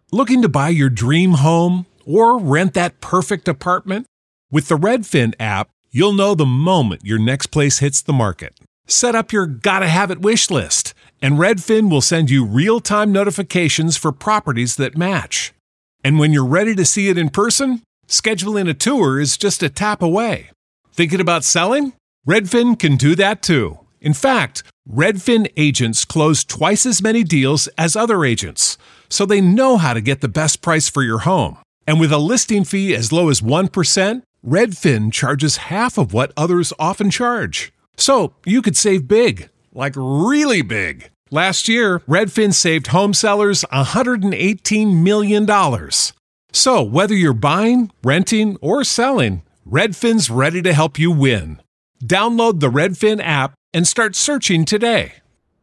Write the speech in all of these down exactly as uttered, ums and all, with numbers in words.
Looking to buy your dream home or rent that perfect apartment? With the Redfin app, you'll know the moment your next place hits the market. Set up your gotta have it wish list, and Redfin will send you real-time notifications for properties that match. And when you're ready to see it in person, scheduling a tour is just a tap away. Thinking about selling? Redfin can do that too. In fact, Redfin agents close twice as many deals as other agents, so they know how to get the best price for your home. And with a listing fee as low as one percent, Redfin charges half of what others often charge. So you could save big, like really big. Last year, Redfin saved home sellers one hundred eighteen million dollars. So whether you're buying, renting, or selling, Redfin's ready to help you win. Download the Redfin app and start searching today.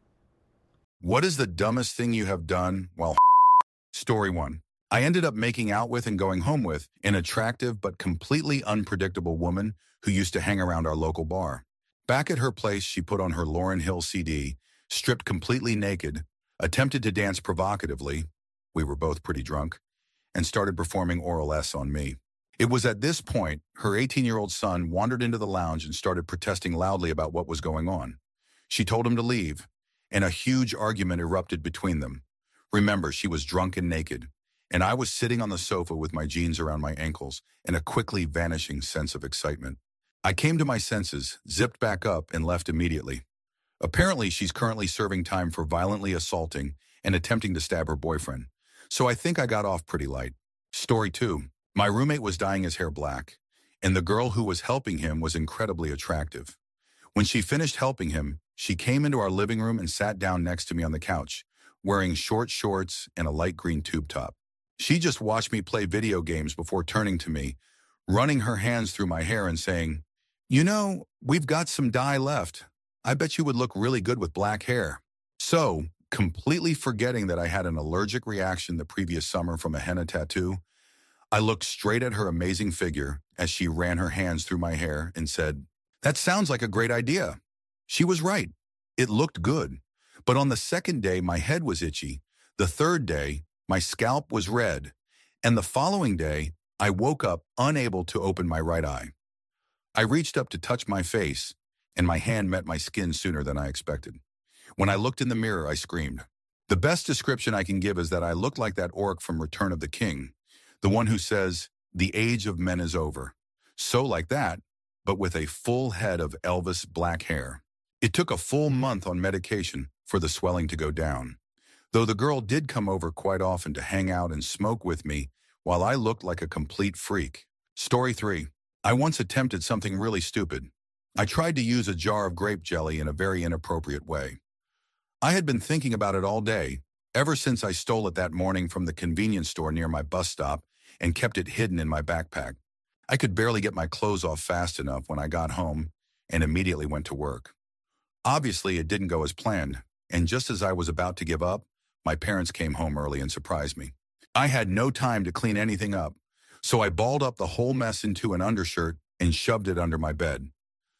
What is the dumbest thing you have done while Story one. I ended up making out with and going home with an attractive but completely unpredictable woman who used to hang around our local bar. Back at her place, she put on her Lauryn Hill C D, stripped completely naked, attempted to dance provocatively, we were both pretty drunk, and started performing oral S on me. It was at this point, her eighteen-year-old son wandered into the lounge and started protesting loudly about what was going on. She told him to leave, and a huge argument erupted between them. Remember, she was drunk and naked, and I was sitting on the sofa with my jeans around my ankles and a quickly vanishing sense of excitement. I came to my senses, zipped back up, and left immediately. Apparently, she's currently serving time for violently assaulting and attempting to stab her boyfriend, so I think I got off pretty light. Story two. My roommate was dyeing his hair black, and the girl who was helping him was incredibly attractive. When she finished helping him, she came into our living room and sat down next to me on the couch, wearing short shorts and a light green tube top. She just watched me play video games before turning to me, running her hands through my hair and saying, "You know, we've got some dye left. I bet you would look really good with black hair." So, completely forgetting that I had an allergic reaction the previous summer from a henna tattoo, I looked straight at her amazing figure as she ran her hands through my hair and said, "That sounds like a great idea." She was right. It looked good. But on the second day, my head was itchy. The third day, my scalp was red. And the following day, I woke up unable to open my right eye. I reached up to touch my face, and my hand met my skin sooner than I expected. When I looked in the mirror, I screamed. The best description I can give is that I looked like that orc from Return of the King, the one who says, "The age of men is over." So like that, but with a full head of Elvis black hair. It took a full month on medication for the swelling to go down, though the girl did come over quite often to hang out and smoke with me while I looked like a complete freak. Story three. I once attempted something really stupid. I tried to use a jar of grape jelly in a very inappropriate way. I had been thinking about it all day, ever since I stole it that morning from the convenience store near my bus stop and kept it hidden in my backpack. I could barely get my clothes off fast enough when I got home and immediately went to work. Obviously, it didn't go as planned, and just as I was about to give up, my parents came home early and surprised me. I had no time to clean anything up, so I balled up the whole mess into an undershirt and shoved it under my bed.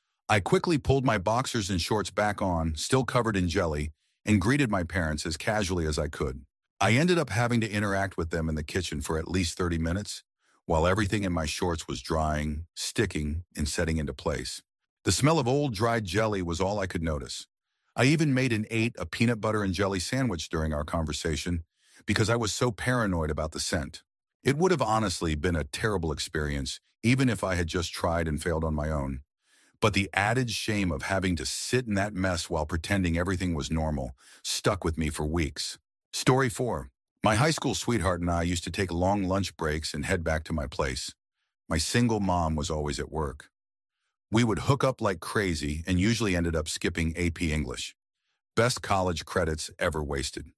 I quickly pulled my boxers and shorts back on, still covered in jelly, and greeted my parents as casually as I could. I ended up having to interact with them in the kitchen for at least thirty minutes, while everything in my shorts was drying, sticking, and setting into place. The smell of old dried jelly was all I could notice. I even made and ate a peanut butter and jelly sandwich during our conversation because I was so paranoid about the scent. It would have honestly been a terrible experience, even if I had just tried and failed on my own. But the added shame of having to sit in that mess while pretending everything was normal stuck with me for weeks. Story four. My high school sweetheart and I used to take long lunch breaks and head back to my place. My single mom was always at work. We would hook up like crazy and usually ended up skipping A P English. Best college credits ever wasted.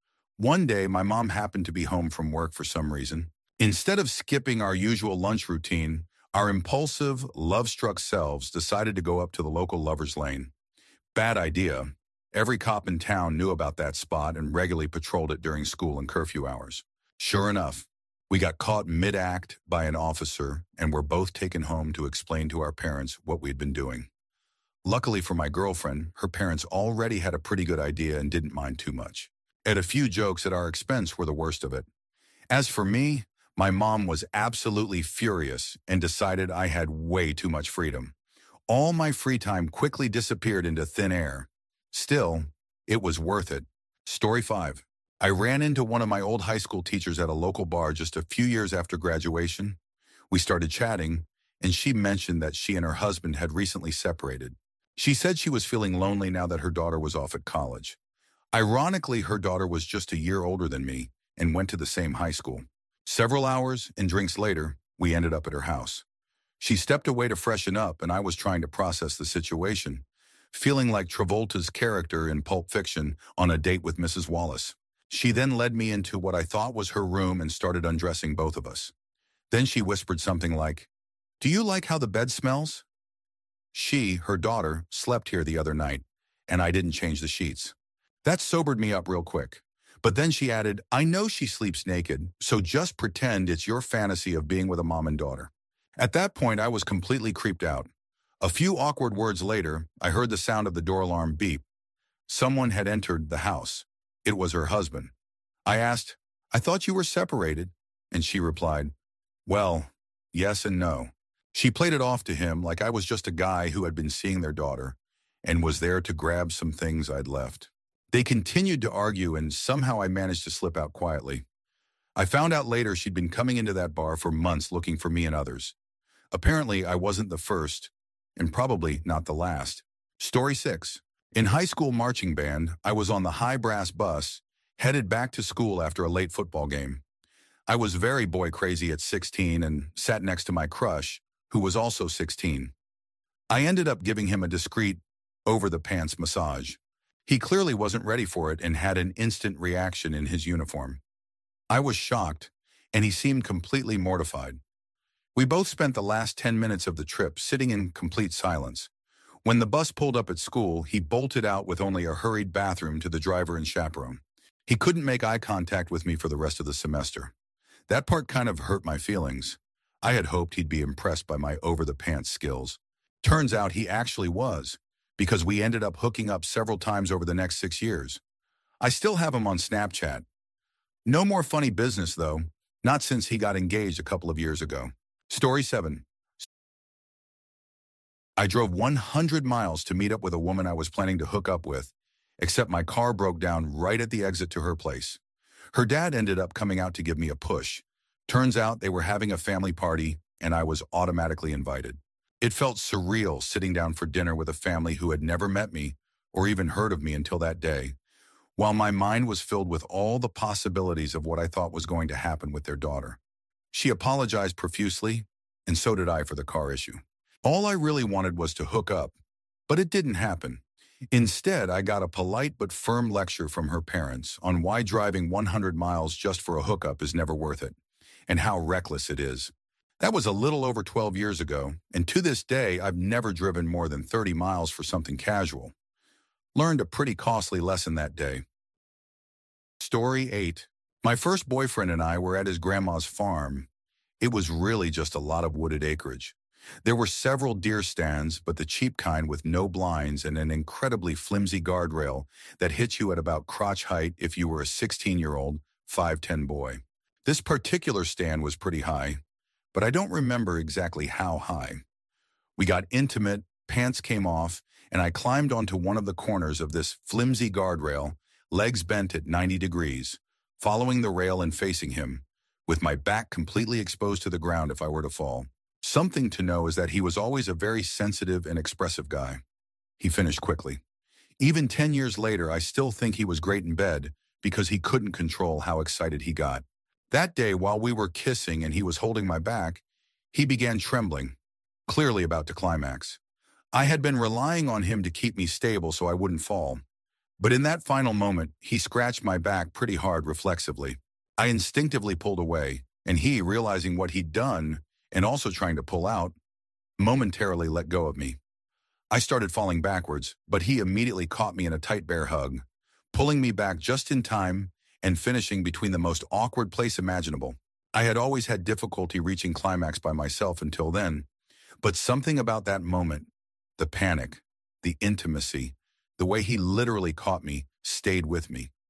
One day, my mom happened to be home from work for some reason. Instead of skipping our usual lunch routine, our impulsive, love-struck selves decided to go up to the local lover's lane. Bad idea. Every cop in town knew about that spot and regularly patrolled it during school and curfew hours. Sure enough, we got caught mid-act by an officer and were both taken home to explain to our parents what we'd been doing. Luckily for my girlfriend, her parents already had a pretty good idea and didn't mind too much. And a few jokes at our expense were the worst of it. As for me, my mom was absolutely furious and decided I had way too much freedom. All my free time quickly disappeared into thin air. Still, it was worth it. Story five. I ran into one of my old high school teachers at a local bar just a few years after graduation. We started chatting, and she mentioned that she and her husband had recently separated. She said she was feeling lonely now that her daughter was off at college. Ironically, her daughter was just a year older than me and went to the same high school. Several hours and drinks later, we ended up at her house. She stepped away to freshen up, and I was trying to process the situation, feeling like Travolta's character in Pulp Fiction on a date with Missus Wallace. She then led me into what I thought was her room and started undressing both of us. Then she whispered something like, "Do you like how the bed smells?" She, her daughter, slept here the other night, and I didn't change the sheets. That sobered me up real quick. But then she added, "I know she sleeps naked, so just pretend it's your fantasy of being with a mom and daughter." At that point, I was completely creeped out. A few awkward words later, I heard the sound of the door alarm beep. Someone had entered the house. It was her husband. I asked, "I thought you were separated," and she replied, "Well, yes and no." She played it off to him like I was just a guy who had been seeing their daughter and was there to grab some things I'd left. They continued to argue, and somehow I managed to slip out quietly. I found out later she'd been coming into that bar for months looking for me and others. Apparently, I wasn't the first, and probably not the last. Story six. In high school marching band, I was on the high brass bus, headed back to school after a late football game. I was very boy crazy at sixteen and sat next to my crush, who was also sixteen. I ended up giving him a discreet, over-the-pants massage. He clearly wasn't ready for it and had an instant reaction in his uniform. I was shocked, and he seemed completely mortified. We both spent the last ten minutes of the trip sitting in complete silence. When the bus pulled up at school, he bolted out with only a hurried bathroom to the driver and chaperone. He couldn't make eye contact with me for the rest of the semester. That part kind of hurt my feelings. I had hoped he'd be impressed by my over-the-pants skills. Turns out he actually was, because we ended up hooking up several times over the next six years. I still have him on Snapchat. No more funny business, though, not since he got engaged a couple of years ago. Story seven. I drove one hundred miles to meet up with a woman I was planning to hook up with, except my car broke down right at the exit to her place. Her dad ended up coming out to give me a push. Turns out they were having a family party, and I was automatically invited. It felt surreal sitting down for dinner with a family who had never met me or even heard of me until that day, while my mind was filled with all the possibilities of what I thought was going to happen with their daughter. She apologized profusely, and so did I for the car issue. All I really wanted was to hook up, but it didn't happen. Instead, I got a polite but firm lecture from her parents on why driving one hundred miles just for a hookup is never worth it, and how reckless it is. That was a little over twelve years ago, and to this day, I've never driven more than thirty miles for something casual. Learned a pretty costly lesson that day. Story eight. My first boyfriend and I were at his grandma's farm. It was really just a lot of wooded acreage. There were several deer stands, but the cheap kind with no blinds and an incredibly flimsy guardrail that hit you at about crotch height if you were a sixteen-year-old, five ten boy. This particular stand was pretty high, but I don't remember exactly how high. We got intimate, pants came off, and I climbed onto one of the corners of this flimsy guardrail, legs bent at ninety degrees, following the rail and facing him, with my back completely exposed to the ground if I were to fall. Something to know is that he was always a very sensitive and expressive guy. He finished quickly. Even ten years later, I still think he was great in bed because he couldn't control how excited he got. That day, while we were kissing and he was holding my back, he began trembling, clearly about to climax. I had been relying on him to keep me stable so I wouldn't fall. But in that final moment, he scratched my back pretty hard reflexively. I instinctively pulled away, and he, realizing what he'd done and also trying to pull out, momentarily let go of me. I started falling backwards, but he immediately caught me in a tight bear hug, pulling me back just in time and finishing between the most awkward place imaginable. I had always had difficulty reaching climax by myself until then, but something about that moment, the panic, the intimacy, the way he literally caught me, stayed with me.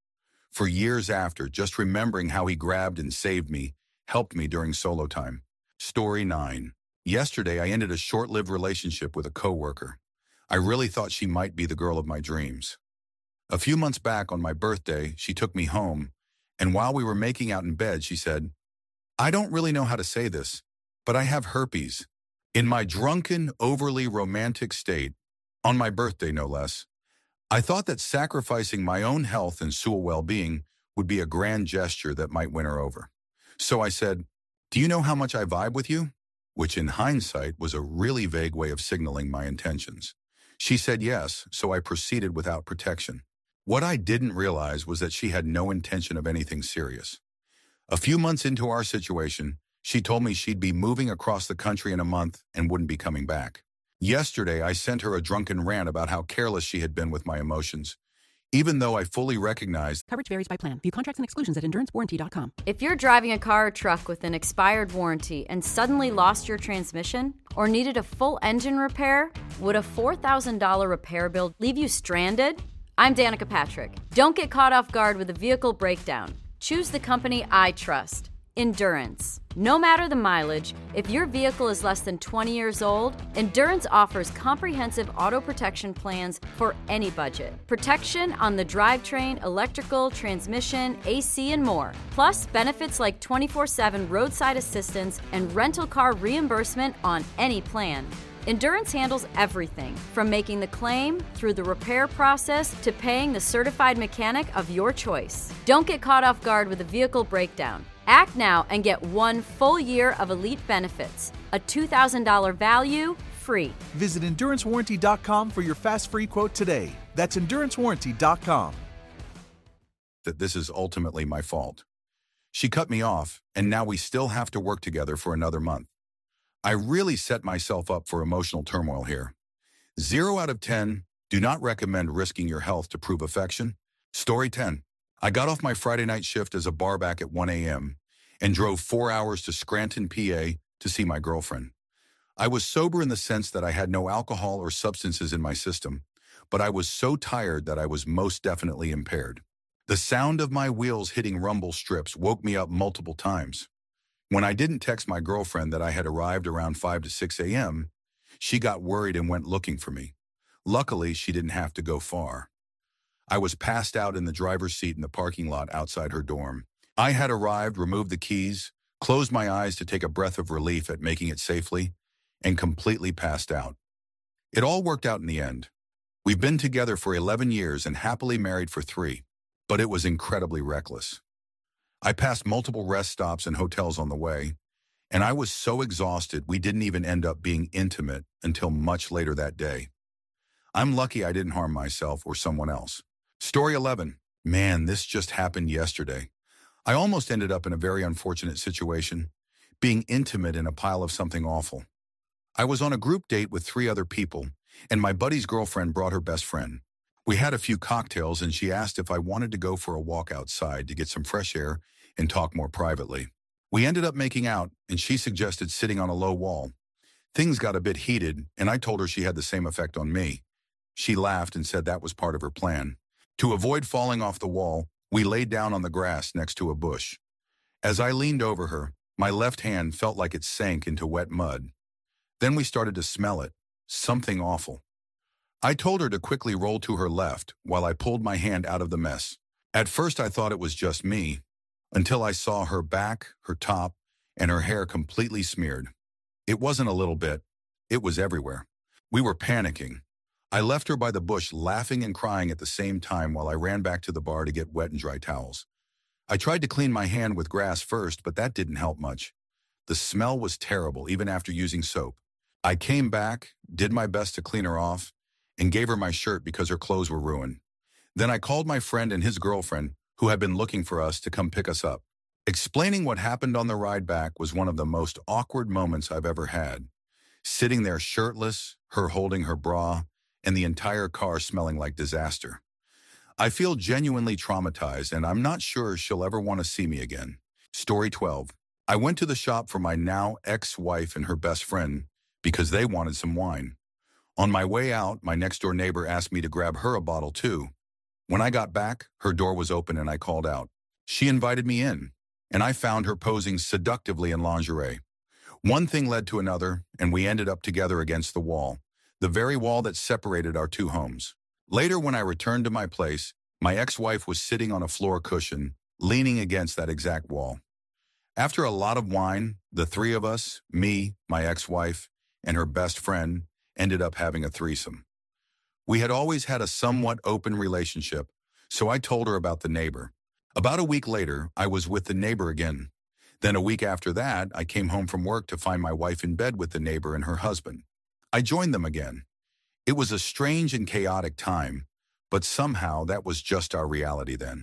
for years after, just remembering how he grabbed and saved me, helped me during solo time. Story nine. Yesterday, I ended a short-lived relationship with a coworker. I really thought she might be the girl of my dreams. A few months back on my birthday, she took me home, and while we were making out in bed, she said, "I don't really know how to say this, but I have herpes." In my drunken, overly romantic state, on my birthday no less, I thought that sacrificing my own health and Sewell well-being would be a grand gesture that might win her over. So I said, "Do you know how much I vibe with you?" Which in hindsight was a really vague way of signaling my intentions. She said yes, so I proceeded without protection. What I didn't realize was that she had no intention of anything serious. A few months into our situation, she told me she'd be moving across the country in a month and wouldn't be coming back. Yesterday, I sent her a drunken rant about how careless she had been with my emotions, even though I fully recognized coverage varies by plan. View contracts and exclusions at endurance warranty dot com. If you're driving a car or truck with an expired warranty and suddenly lost your transmission or needed a full engine repair, would a four thousand dollars repair bill leave you stranded? I'm Danica Patrick. Don't get caught off guard with a vehicle breakdown. Choose the company I trust, Endurance. No matter the mileage, if your vehicle is less than twenty years old, Endurance offers comprehensive auto protection plans for any budget. Protection on the drivetrain, electrical, transmission, A C, and more. Plus, benefits like twenty-four seven roadside assistance and rental car reimbursement on any plan. Endurance handles everything, from making the claim through the repair process to paying the certified mechanic of your choice. Don't get caught off guard with a vehicle breakdown. Act now and get one full year of elite benefits. A two thousand dollars value, free. Visit endurance warranty dot com for your fast free quote today. That's endurance warranty dot com. That this is ultimately my fault. She cut me off, and now we still have to work together for another month. I really set myself up for emotional turmoil here. Zero out of ten, do not recommend risking your health to prove affection. Story ten. I got off my Friday night shift as a barback at one a.m. and drove four hours to Scranton, P A to see my girlfriend. I was sober in the sense that I had no alcohol or substances in my system, but I was so tired that I was most definitely impaired. The sound of my wheels hitting rumble strips woke me up multiple times. When I didn't text my girlfriend that I had arrived around five to six a.m., she got worried and went looking for me. Luckily, she didn't have to go far. I was passed out in the driver's seat in the parking lot outside her dorm. I had arrived, removed the keys, closed my eyes to take a breath of relief at making it safely, and completely passed out. It all worked out in the end. We've been together for eleven years and happily married for three, but it was incredibly reckless. I passed multiple rest stops and hotels on the way, and I was so exhausted we didn't even end up being intimate until much later that day. I'm lucky I didn't harm myself or someone else. Story eleven. Man, this just happened yesterday. I almost ended up in a very unfortunate situation, being intimate in a pile of something awful. I was on a group date with three other people, and my buddy's girlfriend brought her best friend. We had a few cocktails, and she asked if I wanted to go for a walk outside to get some fresh air and talk more privately. We ended up making out, and she suggested sitting on a low wall. Things got a bit heated, and I told her she had the same effect on me. She laughed and said that was part of her plan. To avoid falling off the wall, we laid down on the grass next to a bush. As I leaned over her, my left hand felt like it sank into wet mud. Then we started to smell it, something awful. I told her to quickly roll to her left while I pulled my hand out of the mess. At first I thought it was just me, until I saw her back, her top, and her hair completely smeared. It wasn't a little bit, it was everywhere. We were panicking. I left her by the bush laughing and crying at the same time while I ran back to the bar to get wet and dry towels. I tried to clean my hand with grass first, but that didn't help much. The smell was terrible, even after using soap. I came back, did my best to clean her off, and gave her my shirt because her clothes were ruined. Then I called my friend and his girlfriend, who had been looking for us, to come pick us up. Explaining what happened on the ride back was one of the most awkward moments I've ever had. Sitting there shirtless, her holding her bra, and the entire car smelling like disaster. I feel genuinely traumatized, and I'm not sure she'll ever want to see me again. Story twelve. I went to the shop for my now ex-wife and her best friend because they wanted some wine. On my way out, my next-door neighbor asked me to grab her a bottle too. When I got back, her door was open and I called out. She invited me in, and I found her posing seductively in lingerie. One thing led to another, and we ended up together against the wall, the very wall that separated our two homes. Later, when I returned to my place, my ex-wife was sitting on a floor cushion, leaning against that exact wall. After a lot of wine, the three of us, me, my ex-wife, and her best friend, ended up having a threesome. We had always had a somewhat open relationship, so I told her about the neighbor. About a week later, I was with the neighbor again. Then a week after that, I came home from work to find my wife in bed with the neighbor and her husband. I joined them again. It was a strange and chaotic time, but somehow that was just our reality then.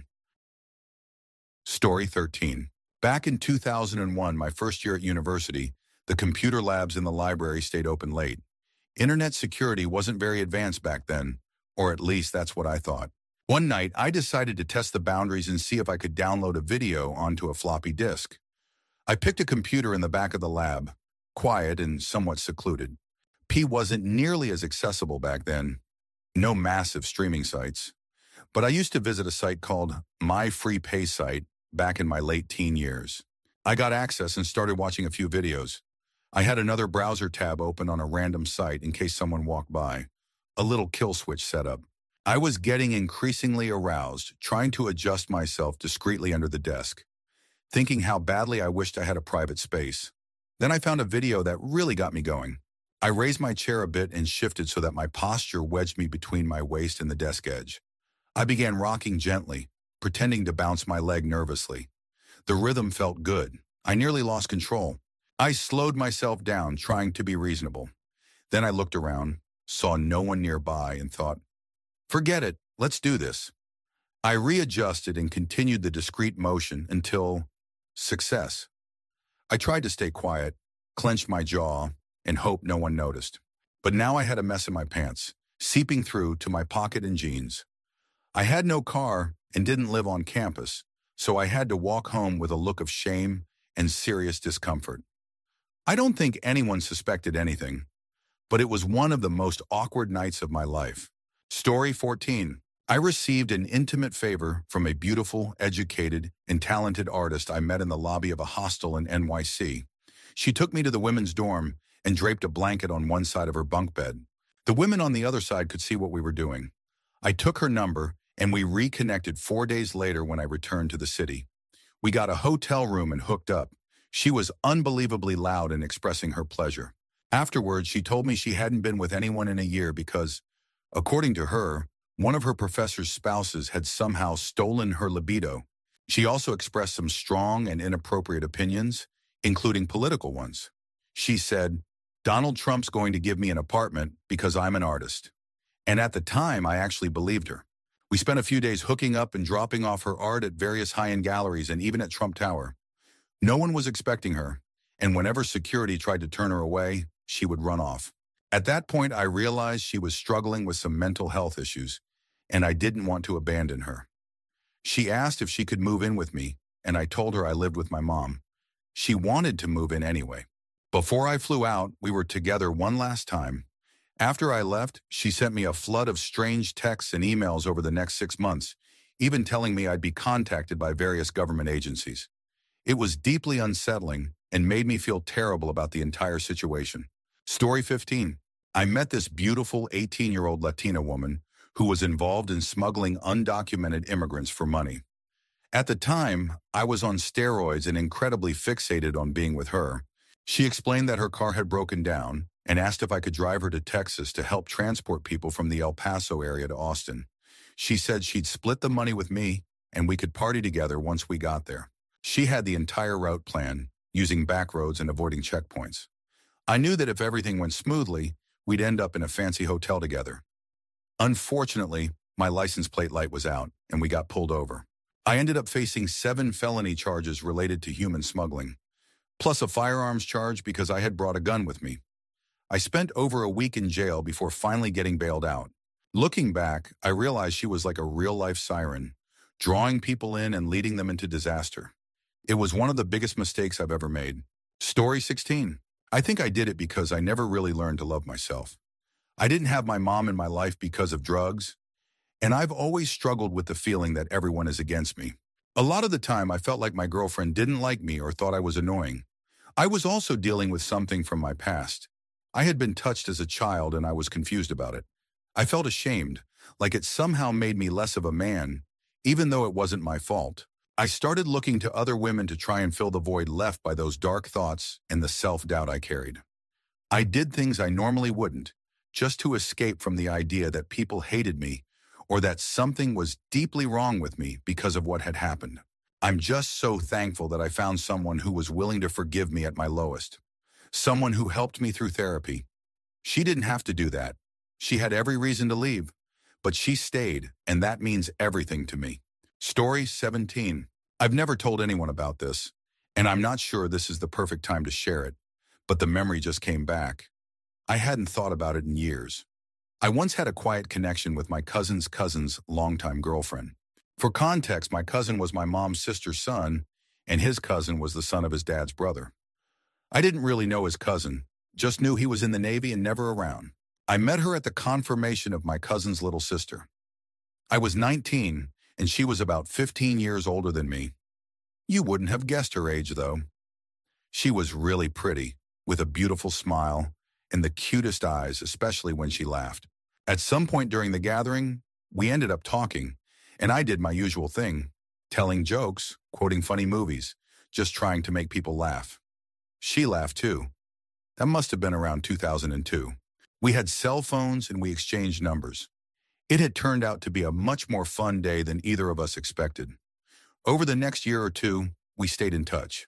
Story thirteen. Back in two thousand one, my first year at university, the computer labs in the library stayed open late. Internet security wasn't very advanced back then, or at least that's what I thought. One night, I decided to test the boundaries and see if I could download a video onto a floppy disk. I picked a computer in the back of the lab, quiet and somewhat secluded. P wasn't nearly as accessible back then. No massive streaming sites. But I used to visit a site called My Free Pay Site back in my late teen years. I got access and started watching a few videos. I had another browser tab open on a random site in case someone walked by. A little kill switch setup. I was getting increasingly aroused, trying to adjust myself discreetly under the desk, thinking how badly I wished I had a private space. Then I found a video that really got me going. I raised my chair a bit and shifted so that my posture wedged me between my waist and the desk edge. I began rocking gently, pretending to bounce my leg nervously. The rhythm felt good. I nearly lost control. I slowed myself down, trying to be reasonable. Then I looked around, saw no one nearby, and thought, forget it, let's do this. I readjusted and continued the discreet motion until success. I tried to stay quiet, clenched my jaw, and hoped no one noticed. But now I had a mess in my pants, seeping through to my pocket and jeans. I had no car and didn't live on campus, so I had to walk home with a look of shame and serious discomfort. I don't think anyone suspected anything, but it was one of the most awkward nights of my life. Story fourteen. I received an intimate favor from a beautiful, educated, and talented artist I met in the lobby of a hostel in N Y C. She took me to the women's dorm and draped a blanket on one side of her bunk bed. The women on the other side could see what we were doing. I took her number, and we reconnected four days later when I returned to the city. We got a hotel room and hooked up. She was unbelievably loud in expressing her pleasure. Afterwards, she told me she hadn't been with anyone in a year because, according to her, one of her professor's spouses had somehow stolen her libido. She also expressed some strong and inappropriate opinions, including political ones. She said, Donald Trump's going to give me an apartment because I'm an artist. And at the time, I actually believed her. We spent a few days hooking up and dropping off her art at various high-end galleries and even at Trump Tower. No one was expecting her, and whenever security tried to turn her away, she would run off. At that point, I realized she was struggling with some mental health issues, and I didn't want to abandon her. She asked if she could move in with me, and I told her I lived with my mom. She wanted to move in anyway. Before I flew out, we were together one last time. After I left, she sent me a flood of strange texts and emails over the next six months, even telling me I'd be contacted by various government agencies. It was deeply unsettling and made me feel terrible about the entire situation. Story fifteen. I met this beautiful eighteen-year-old Latina woman who was involved in smuggling undocumented immigrants for money. At the time, I was on steroids and incredibly fixated on being with her. She explained that her car had broken down and asked if I could drive her to Texas to help transport people from the El Paso area to Austin. She said she'd split the money with me and we could party together once we got there. She had the entire route planned, using back roads and avoiding checkpoints. I knew that if everything went smoothly, we'd end up in a fancy hotel together. Unfortunately, my license plate light was out, and we got pulled over. I ended up facing seven felony charges related to human smuggling, plus a firearms charge because I had brought a gun with me. I spent over a week in jail before finally getting bailed out. Looking back, I realized she was like a real-life siren, drawing people in and leading them into disaster. It was one of the biggest mistakes I've ever made. Story sixteen. I think I did it because I never really learned to love myself. I didn't have my mom in my life because of drugs, And I've always struggled with the feeling that everyone is against me. A lot of the time, I felt like my girlfriend didn't like me or thought I was annoying. I was also dealing with something from my past. I had been touched as a child and I was confused about it. I felt ashamed, like it somehow made me less of a man, even though it wasn't my fault. I started looking to other women to try and fill the void left by those dark thoughts and the self-doubt I carried. I did things I normally wouldn't, just to escape from the idea that people hated me or that something was deeply wrong with me because of what had happened. I'm just so thankful that I found someone who was willing to forgive me at my lowest. Someone who helped me through therapy. She didn't have to do that. She had every reason to leave, but she stayed, and that means everything to me. Story seventeen. I've never told anyone about this, and I'm not sure this is the perfect time to share it, but the memory just came back. I hadn't thought about it in years. I once had a quiet connection with my cousin's cousin's longtime girlfriend. For context, my cousin was my mom's sister's son, and his cousin was the son of his dad's brother. I didn't really know his cousin, just knew he was in the Navy and never around. I met her at the confirmation of my cousin's little sister. I was nineteen, and she was about fifteen years older than me. You wouldn't have guessed her age, though. She was really pretty, with a beautiful smile, and the cutest eyes, especially when she laughed. At some point during the gathering, we ended up talking, and I did my usual thing, telling jokes, quoting funny movies, just trying to make people laugh. She laughed too. That must have been around two thousand two. We had cell phones and we exchanged numbers. It had turned out to be a much more fun day than either of us expected. Over the next year or two, we stayed in touch.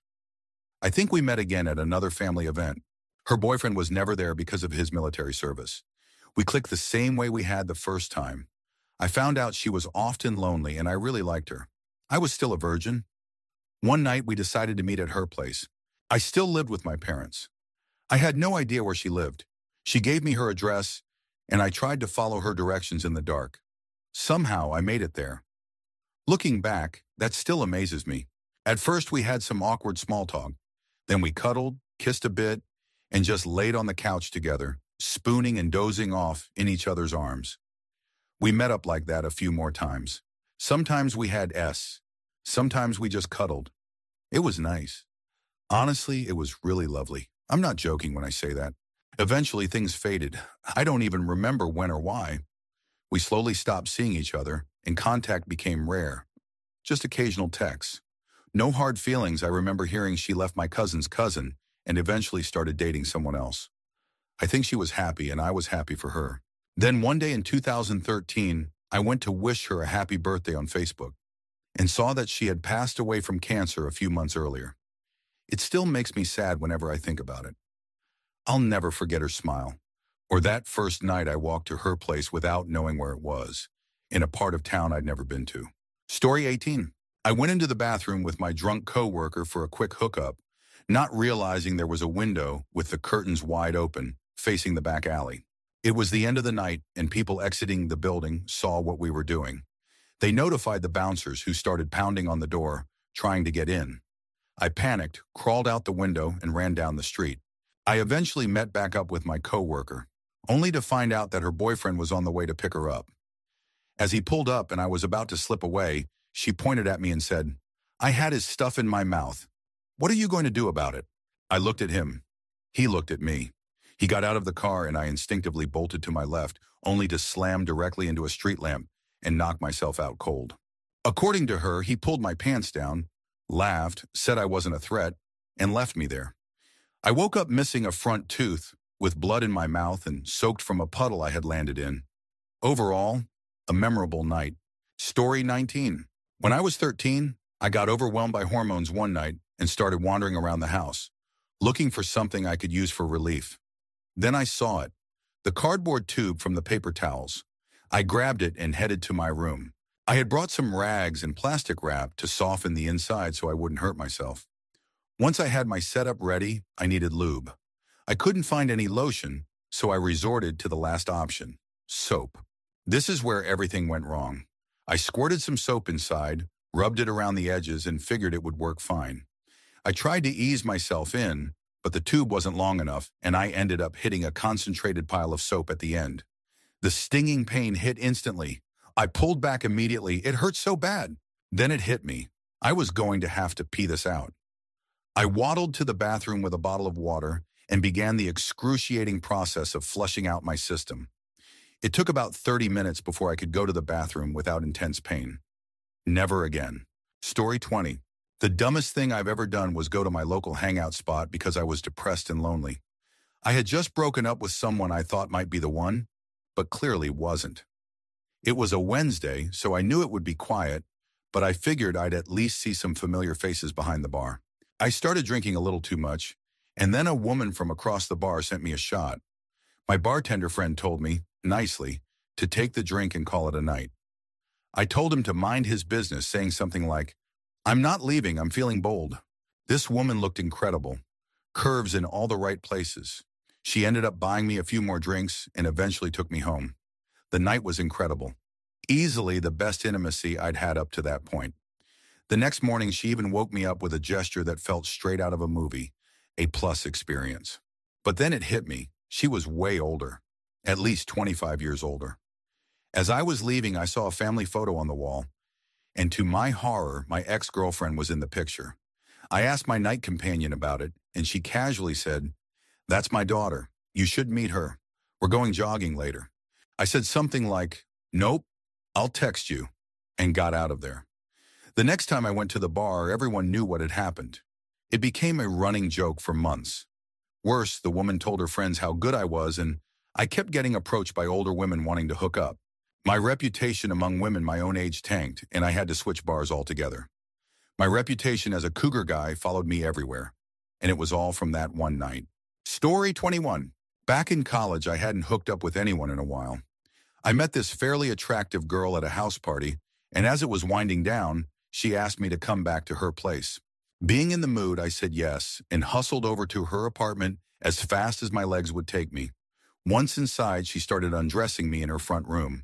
I think we met again at another family event. Her boyfriend was never there because of his military service. We clicked the same way we had the first time. I found out she was often lonely and I really liked her. I was still a virgin. One night we decided to meet at her place. I still lived with my parents. I had no idea where she lived. She gave me her address, and I tried to follow her directions in the dark. Somehow I made it there. Looking back, that still amazes me. At first we had some awkward small talk. Then we cuddled, kissed a bit, and just laid on the couch together, spooning and dozing off in each other's arms. We met up like that a few more times. Sometimes we had S. Sometimes we just cuddled. It was nice. Honestly, it was really lovely. I'm not joking when I say that. Eventually, things faded. I don't even remember when or why. We slowly stopped seeing each other, and contact became rare. Just occasional texts. No hard feelings. I remember hearing she left my cousin's cousin and eventually started dating someone else. I think she was happy, and I was happy for her. Then one day in two thousand thirteen, I went to wish her a happy birthday on Facebook and saw that she had passed away from cancer a few months earlier. It still makes me sad whenever I think about it. I'll never forget her smile, or that first night I walked to her place without knowing where it was, in a part of town I'd never been to. Story eighteen. I went into the bathroom with my drunk coworker for a quick hookup, not realizing there was a window with the curtains wide open, facing the back alley. It was the end of the night, and people exiting the building saw what we were doing. They notified the bouncers, who started pounding on the door, trying to get in. I panicked, crawled out the window, and ran down the street. I eventually met back up with my coworker, only to find out that her boyfriend was on the way to pick her up. As he pulled up and I was about to slip away, she pointed at me and said, "I had his stuff in my mouth. What are you going to do about it?" I looked at him. He looked at me. He got out of the car and I instinctively bolted to my left, only to slam directly into a street lamp and knock myself out cold. According to her, he pulled my pants down, laughed, said I wasn't a threat, and left me there. I woke up missing a front tooth, with blood in my mouth and soaked from a puddle I had landed in. Overall, a memorable night. Story nineteen. When I was thirteen, I got overwhelmed by hormones one night and started wandering around the house, looking for something I could use for relief. Then I saw it, the cardboard tube from the paper towels. I grabbed it and headed to my room. I had brought some rags and plastic wrap to soften the inside so I wouldn't hurt myself. Once I had my setup ready, I needed lube. I couldn't find any lotion, so I resorted to the last option, soap. This is where everything went wrong. I squirted some soap inside, rubbed it around the edges, and figured it would work fine. I tried to ease myself in, but the tube wasn't long enough, and I ended up hitting a concentrated pile of soap at the end. The stinging pain hit instantly, I pulled back immediately. It hurt so bad. Then it hit me. I was going to have to pee this out. I waddled to the bathroom with a bottle of water and began the excruciating process of flushing out my system. It took about thirty minutes before I could go to the bathroom without intense pain. Never again. Story twenty. The dumbest thing I've ever done was go to my local hangout spot because I was depressed and lonely. I had just broken up with someone I thought might be the one, but clearly wasn't. It was a Wednesday, so I knew it would be quiet, but I figured I'd at least see some familiar faces behind the bar. I started drinking a little too much, and then a woman from across the bar sent me a shot. My bartender friend told me, nicely, to take the drink and call it a night. I told him to mind his business, saying something like, "I'm not leaving, I'm feeling bold." This woman looked incredible, curves in all the right places. She ended up buying me a few more drinks and eventually took me home. The night was incredible. Easily the best intimacy I'd had up to that point. The next morning, she even woke me up with a gesture that felt straight out of a movie, a plus experience. But then it hit me. She was way older, at least twenty-five years older. As I was leaving, I saw a family photo on the wall, and to my horror, my ex-girlfriend was in the picture. I asked my night companion about it, and she casually said, "That's my daughter. You should meet her. We're going jogging later." I said something like, "Nope, I'll text you," and got out of there. The next time I went to the bar, everyone knew what had happened. It became a running joke for months. Worse, the woman told her friends how good I was, and I kept getting approached by older women wanting to hook up. My reputation among women my own age tanked, and I had to switch bars altogether. My reputation as a cougar guy followed me everywhere, and it was all from that one night. Story twenty-one. Back in college, I hadn't hooked up with anyone in a while. I met this fairly attractive girl at a house party, and as it was winding down, she asked me to come back to her place. Being in the mood, I said yes and hustled over to her apartment as fast as my legs would take me. Once inside, she started undressing me in her front room.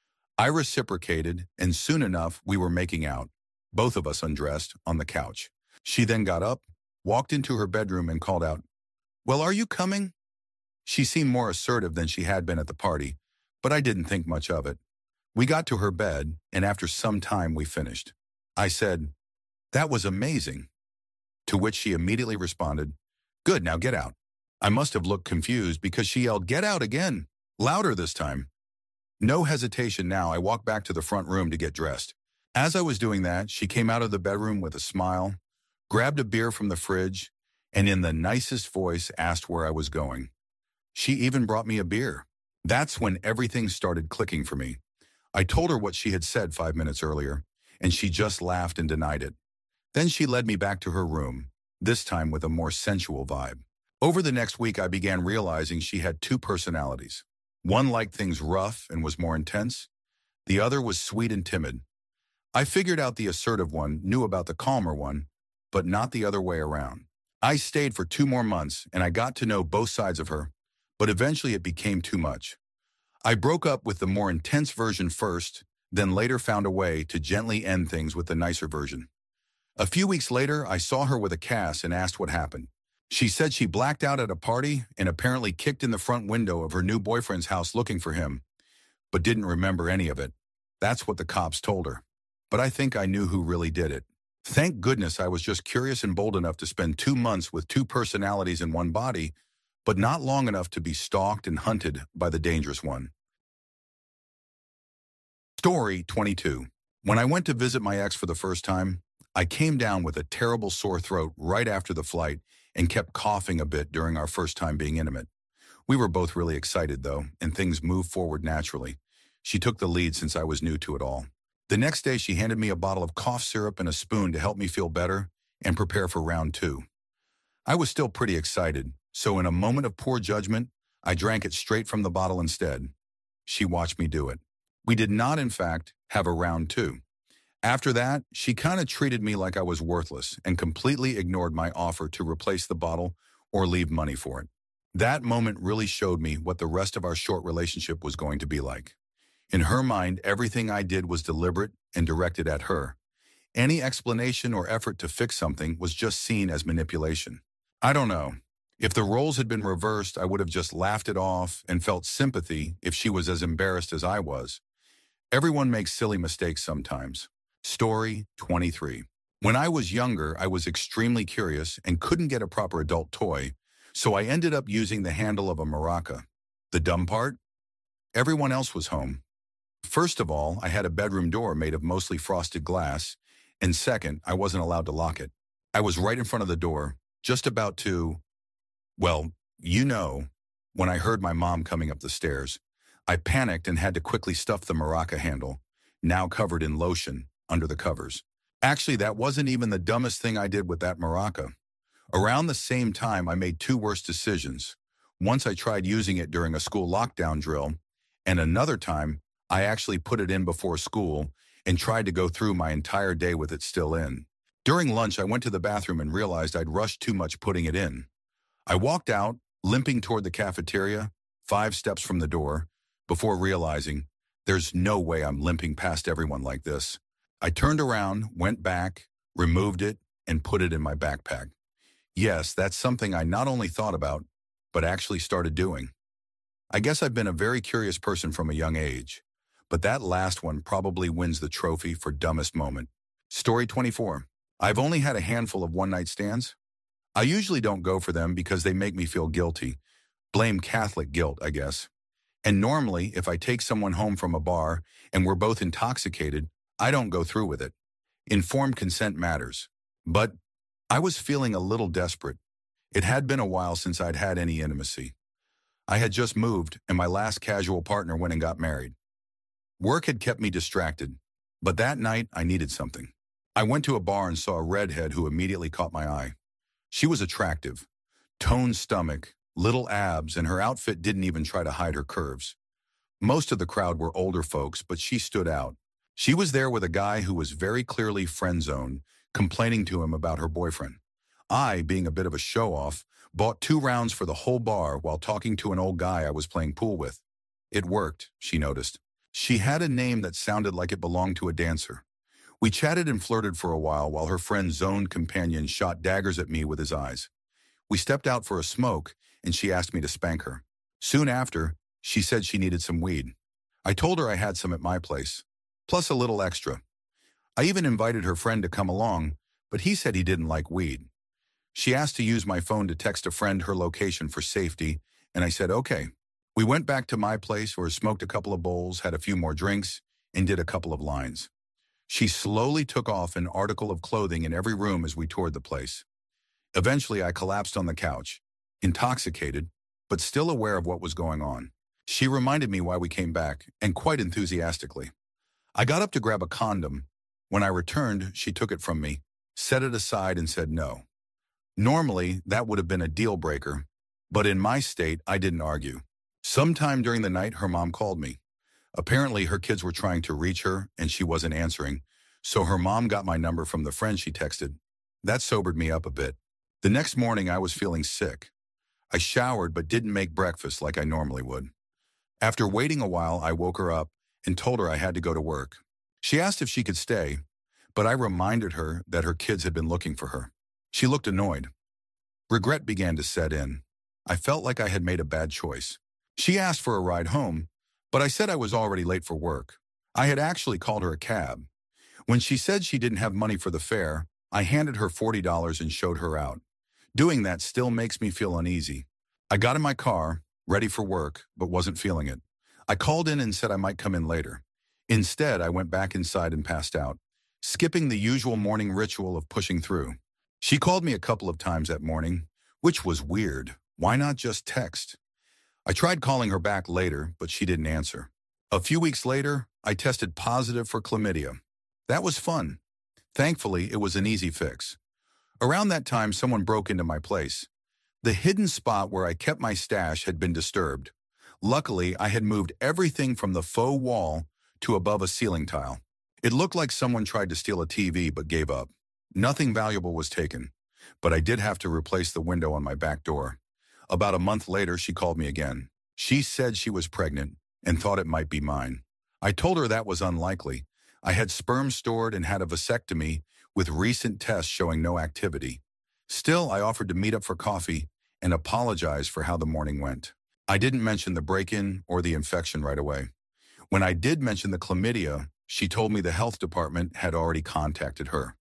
I reciprocated, and soon enough, we were making out, both of us undressed, on the couch. She then got up, walked into her bedroom, and called out, "Well, are you coming?" She seemed more assertive than she had been at the party, but I didn't think much of it. We got to her bed, and after some time, we finished. I said, "That was amazing." To which she immediately responded, "Good, now get out." I must have looked confused because she yelled, "Get out," again, louder this time. No hesitation now, I walked back to the front room to get dressed. As I was doing that, she came out of the bedroom with a smile, grabbed a beer from the fridge, and in the nicest voice asked where I was going. She even brought me a beer. That's when everything started clicking for me. I told her what she had said five minutes earlier, and she just laughed and denied it. Then she led me back to her room, this time with a more sensual vibe. Over the next week, I began realizing she had two personalities. One liked things rough and was more intense. The other was sweet and timid. I figured out the assertive one knew about the calmer one, but not the other way around. I stayed for two more months, and I got to know both sides of her, but eventually it became too much. I broke up with the more intense version first, then later found a way to gently end things with the nicer version. A few weeks later, I saw her with a Cass and asked what happened. She said she blacked out at a party and apparently kicked in the front window of her new boyfriend's house looking for him, but didn't remember any of it. That's what the cops told her. But I think I knew who really did it. Thank goodness I was just curious and bold enough to spend two months with two personalities in one body, but not long enough to be stalked and hunted by the dangerous one. Story twenty-two. When I went to visit my ex for the first time, I came down with a terrible sore throat right after the flight and kept coughing a bit during our first time being intimate. We were both really excited, though, and things moved forward naturally. She took the lead since I was new to it all. The next day, she handed me a bottle of cough syrup and a spoon to help me feel better and prepare for round two. I was still pretty excited, so in a moment of poor judgment, I drank it straight from the bottle instead. She watched me do it. We did not, in fact, have a round two. After that, she kind of treated me like I was worthless and completely ignored my offer to replace the bottle or leave money for it. That moment really showed me what the rest of our short relationship was going to be like. In her mind, everything I did was deliberate and directed at her. Any explanation or effort to fix something was just seen as manipulation. I don't know. If the roles had been reversed, I would have just laughed it off and felt sympathy if she was as embarrassed as I was. Everyone makes silly mistakes sometimes. Story twenty-three. When I was younger, I was extremely curious and couldn't get a proper adult toy, so I ended up using the handle of a maraca. The dumb part? Everyone else was home. First of all, I had a bedroom door made of mostly frosted glass, and second, I wasn't allowed to lock it. I was right in front of the door, just about to, well, you know, when I heard my mom coming up the stairs. I panicked and had to quickly stuff the maraca handle, now covered in lotion, under the covers. Actually, that wasn't even the dumbest thing I did with that maraca. Around the same time, I made two worse decisions. Once I tried using it during a school lockdown drill, and another time, I actually put it in before school and tried to go through my entire day with it still in. During lunch, I went to the bathroom and realized I'd rushed too much putting it in. I walked out, limping toward the cafeteria, five steps from the door, before realizing there's no way I'm limping past everyone like this. I turned around, went back, removed it, and put it in my backpack. Yes, that's something I not only thought about, but actually started doing. I guess I've been a very curious person from a young age, but that last one probably wins the trophy for dumbest moment. Story twenty-four. I've only had a handful of one-night stands. I usually don't go for them because they make me feel guilty. Blame Catholic guilt, I guess. And normally, if I take someone home from a bar and we're both intoxicated, I don't go through with it. Informed consent matters. But I was feeling a little desperate. It had been a while since I'd had any intimacy. I had just moved, and my last casual partner went and got married. Work had kept me distracted, but that night I needed something. I went to a bar and saw a redhead who immediately caught my eye. She was attractive, toned stomach, little abs, and her outfit didn't even try to hide her curves. Most of the crowd were older folks, but she stood out. She was there with a guy who was very clearly friend-zoned, complaining to him about her boyfriend. I, being a bit of a show-off, bought two rounds for the whole bar while talking to an old guy I was playing pool with. It worked, she noticed. She had a name that sounded like it belonged to a dancer. We chatted and flirted for a while while her friend's zoned companion shot daggers at me with his eyes. We stepped out for a smoke, and she asked me to spank her. Soon after, she said she needed some weed. I told her I had some at my place, plus a little extra. I even invited her friend to come along, but he said he didn't like weed. She asked to use my phone to text a friend her location for safety, and I said okay. We went back to my place where I smoked a couple of bowls, had a few more drinks, and did a couple of lines. She slowly took off an article of clothing in every room as we toured the place. Eventually, I collapsed on the couch, intoxicated, but still aware of what was going on. She reminded me why we came back, and quite enthusiastically. I got up to grab a condom. When I returned, she took it from me, set it aside, and said no. Normally, that would have been a deal breaker, but in my state, I didn't argue. Sometime during the night, her mom called me. Apparently, her kids were trying to reach her, and she wasn't answering, so her mom got my number from the friend she texted. That sobered me up a bit. The next morning, I was feeling sick. I showered but didn't make breakfast like I normally would. After waiting a while, I woke her up and told her I had to go to work. She asked if she could stay, but I reminded her that her kids had been looking for her. She looked annoyed. Regret began to set in. I felt like I had made a bad choice. She asked for a ride home, but I said I was already late for work. I had actually called her a cab. When she said she didn't have money for the fare, I handed her forty dollars and showed her out. Doing that still makes me feel uneasy. I got in my car, ready for work, but wasn't feeling it. I called in and said I might come in later. Instead, I went back inside and passed out, skipping the usual morning ritual of pushing through. She called me a couple of times that morning, which was weird. Why not just text? I tried calling her back later, but she didn't answer. A few weeks later, I tested positive for chlamydia. That was fun. Thankfully, it was an easy fix. Around that time, someone broke into my place. The hidden spot where I kept my stash had been disturbed. Luckily, I had moved everything from the faux wall to above a ceiling tile. It looked like someone tried to steal a T V but gave up. Nothing valuable was taken, but I did have to replace the window on my back door. About a month later, she called me again. She said she was pregnant and thought it might be mine. I told her that was unlikely. I had sperm stored and had a vasectomy with recent tests showing no activity. Still, I offered to meet up for coffee and apologize for how the morning went. I didn't mention the break-in or the infection right away. When I did mention the chlamydia, she told me the health department had already contacted her.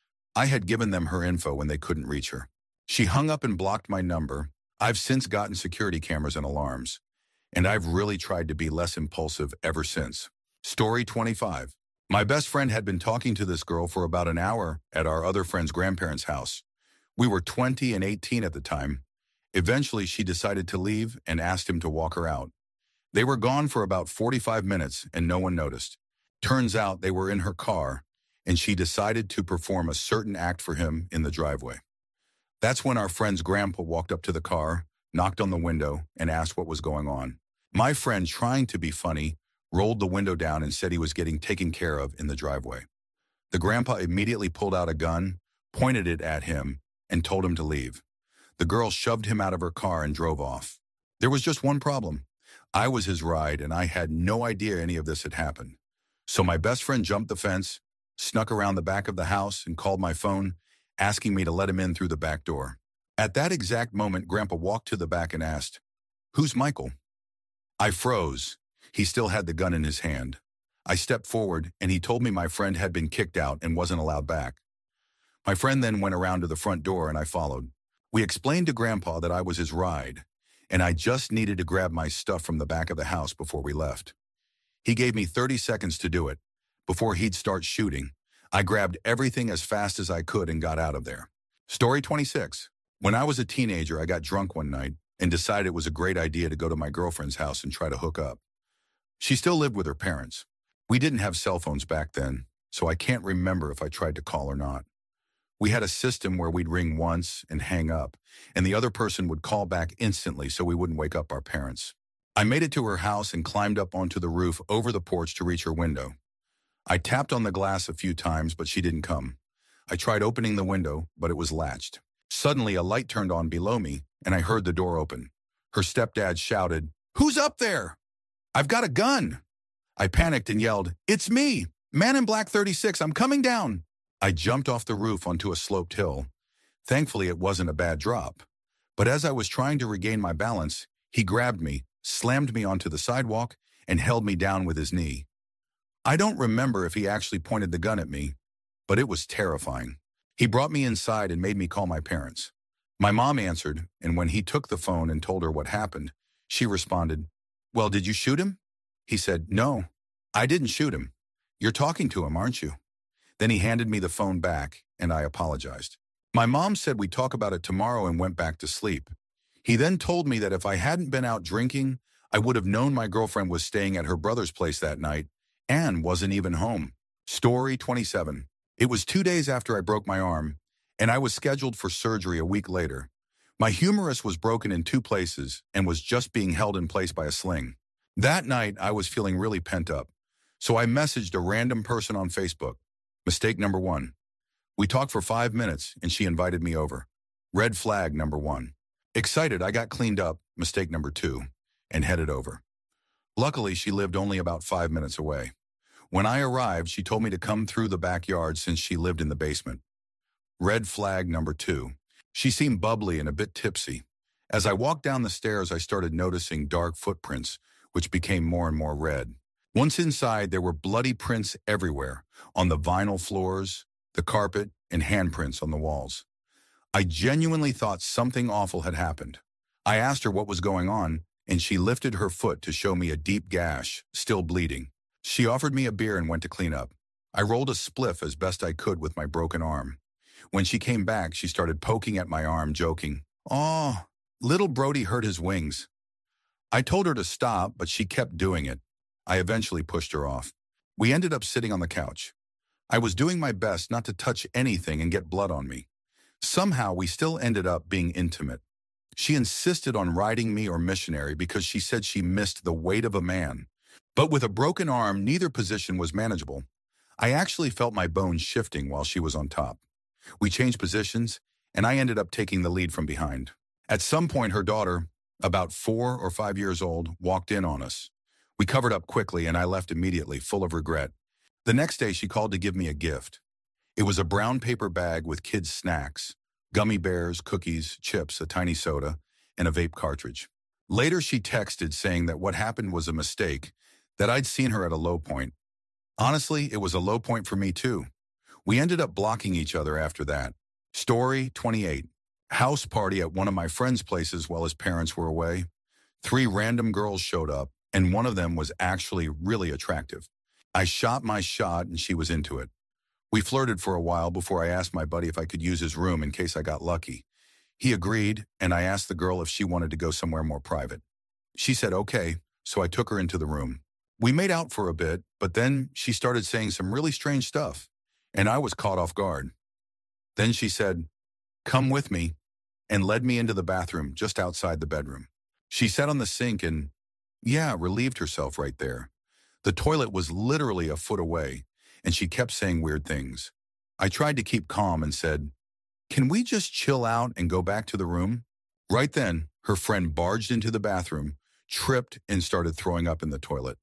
I had given them her info when they couldn't reach her. She hung up and blocked my number. I've since gotten security cameras and alarms, and I've really tried to be less impulsive ever since. Story twenty-five. My best friend had been talking to this girl for about an hour at our other friend's grandparents' house. We were twenty and eighteen at the time. Eventually, she decided to leave and asked him to walk her out. They were gone for about forty-five minutes and no one noticed. Turns out they were in her car, and she decided to perform a certain act for him in the driveway. That's when our friend's grandpa walked up to the car, knocked on the window, and asked what was going on. My friend, trying to be funny, rolled the window down and said he was getting taken care of in the driveway. The grandpa immediately pulled out a gun, pointed it at him, and told him to leave. The girl shoved him out of her car and drove off. There was just one problem. I was his ride, and I had no idea any of this had happened. So my best friend jumped the fence, snuck around the back of the house, and called my phone, asking me to let him in through the back door. At that exact moment, Grandpa walked to the back and asked, "Who's Michael?" I froze. He still had the gun in his hand. I stepped forward, and he told me my friend had been kicked out and wasn't allowed back. My friend then went around to the front door, and I followed. We explained to Grandpa that I was his ride, and I just needed to grab my stuff from the back of the house before we left. He gave me thirty seconds to do it. Before he'd start shooting, I grabbed everything as fast as I could and got out of there. Story twenty-six. When I was a teenager, I got drunk one night and decided it was a great idea to go to my girlfriend's house and try to hook up. She still lived with her parents. We didn't have cell phones back then, so I can't remember if I tried to call or not. We had a system where we'd ring once and hang up, and the other person would call back instantly so we wouldn't wake up our parents. I made it to her house and climbed up onto the roof over the porch to reach her window. I tapped on the glass a few times, but she didn't come. I tried opening the window, but it was latched. Suddenly, a light turned on below me, and I heard the door open. Her stepdad shouted, "Who's up there? I've got a gun." I panicked and yelled, "It's me, Man in Black thirty-six, I'm coming down." I jumped off the roof onto a sloped hill. Thankfully, it wasn't a bad drop. But as I was trying to regain my balance, he grabbed me, slammed me onto the sidewalk, and held me down with his knee. I don't remember if he actually pointed the gun at me, but it was terrifying. He brought me inside and made me call my parents. My mom answered, and when he took the phone and told her what happened, she responded, "Well, did you shoot him?" He said, "No, I didn't shoot him. You're talking to him, aren't you?" Then he handed me the phone back, and I apologized. My mom said we'd talk about it tomorrow and went back to sleep. He then told me that if I hadn't been out drinking, I would have known my girlfriend was staying at her brother's place that night and wasn't even home. Story twenty-seven. It was two days after I broke my arm, and I was scheduled for surgery a week later. My humerus was broken in two places and was just being held in place by a sling. That night, I was feeling really pent up, so I messaged a random person on Facebook. Mistake number one. We talked for five minutes, and she invited me over. Red flag number one. Excited, I got cleaned up, mistake number two, and headed over. Luckily, she lived only about five minutes away. When I arrived, she told me to come through the backyard since she lived in the basement. Red flag number two. She seemed bubbly and a bit tipsy. As I walked down the stairs, I started noticing dark footprints, which became more and more red. Once inside, there were bloody prints everywhere, on the vinyl floors, the carpet, and handprints on the walls. I genuinely thought something awful had happened. I asked her what was going on, and she lifted her foot to show me a deep gash, still bleeding. She offered me a beer and went to clean up. I rolled a spliff as best I could with my broken arm. When she came back, she started poking at my arm, joking, "Oh, little Brody hurt his wings." I told her to stop, but she kept doing it. I eventually pushed her off. We ended up sitting on the couch. I was doing my best not to touch anything and get blood on me. Somehow, we still ended up being intimate. She insisted on riding me or missionary because she said she missed the weight of a man. But with a broken arm, neither position was manageable. I actually felt my bones shifting while she was on top. We changed positions, and I ended up taking the lead from behind. At some point, her daughter, about four or five years old, walked in on us. We covered up quickly, and I left immediately, full of regret. The next day, she called to give me a gift. It was a brown paper bag with kids' snacks, gummy bears, cookies, chips, a tiny soda, and a vape cartridge. Later, she texted saying that what happened was a mistake, that I'd seen her at a low point. Honestly, it was a low point for me too. We ended up blocking each other after that. Story twenty-eight. House party at one of my friend's places while his parents were away. Three random girls showed up, and one of them was actually really attractive. I shot my shot and she was into it. We flirted for a while before I asked my buddy if I could use his room in case I got lucky. He agreed, and I asked the girl if she wanted to go somewhere more private. She said okay, so I took her into the room. We made out for a bit, but then she started saying some really strange stuff, and I was caught off guard. Then she said, "Come with me," and led me into the bathroom just outside the bedroom. She sat on the sink and, yeah, relieved herself right there. The toilet was literally a foot away, and she kept saying weird things. I tried to keep calm and said, "Can we just chill out and go back to the room?" Right then, her friend barged into the bathroom, tripped, and started throwing up in the toilet.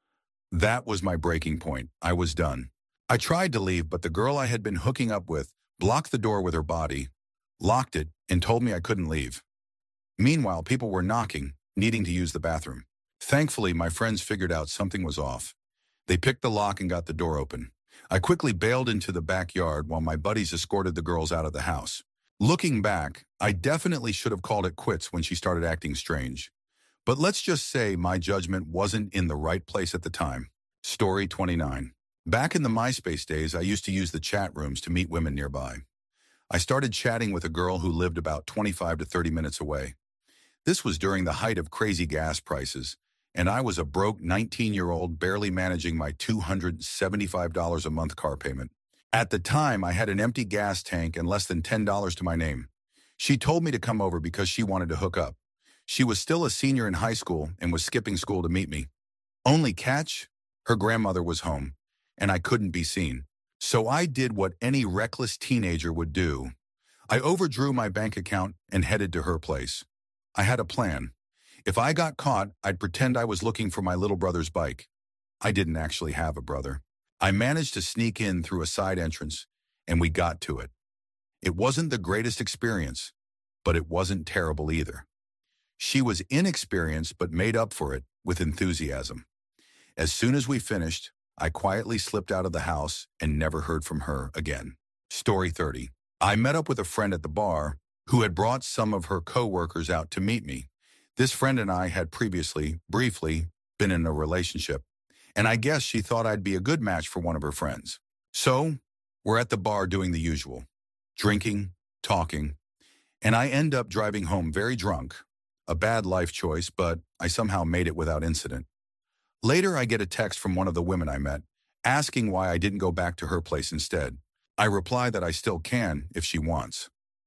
That was my breaking point. I was done. I tried to leave, but the girl I had been hooking up with blocked the door with her body, locked it, and told me I couldn't leave. Meanwhile, people were knocking, needing to use the bathroom. Thankfully, my friends figured out something was off. They picked the lock and got the door open. I quickly bailed into the backyard while my buddies escorted the girls out of the house. Looking back, I definitely should have called it quits when she started acting strange. But let's just say my judgment wasn't in the right place at the time. Story twenty-nine. Back in the MySpace days, I used to use the chat rooms to meet women nearby. I started chatting with a girl who lived about twenty-five to thirty minutes away. This was during the height of crazy gas prices, and I was a broke nineteen-year-old barely managing my two hundred seventy-five dollars a month car payment. At the time, I had an empty gas tank and less than ten dollars to my name. She told me to come over because she wanted to hook up. She was still a senior in high school and was skipping school to meet me. Only catch? Her grandmother was home, and I couldn't be seen. So I did what any reckless teenager would do. I overdrew my bank account and headed to her place. I had a plan. If I got caught, I'd pretend I was looking for my little brother's bike. I didn't actually have a brother. I managed to sneak in through a side entrance, and we got to it. It wasn't the greatest experience, but it wasn't terrible either. She was inexperienced but made up for it with enthusiasm. As soon as we finished, I quietly slipped out of the house and never heard from her again. Story thirty. I met up with a friend at the bar who had brought some of her co-workers out to meet me. This friend and I had previously, briefly, been in a relationship, and I guess she thought I'd be a good match for one of her friends. So, we're at the bar doing the usual, drinking, talking, and I end up driving home very drunk. A bad life choice, but I somehow made it without incident. Later, I get a text from one of the women I met, asking why I didn't go back to her place instead. I reply that I still can if she wants.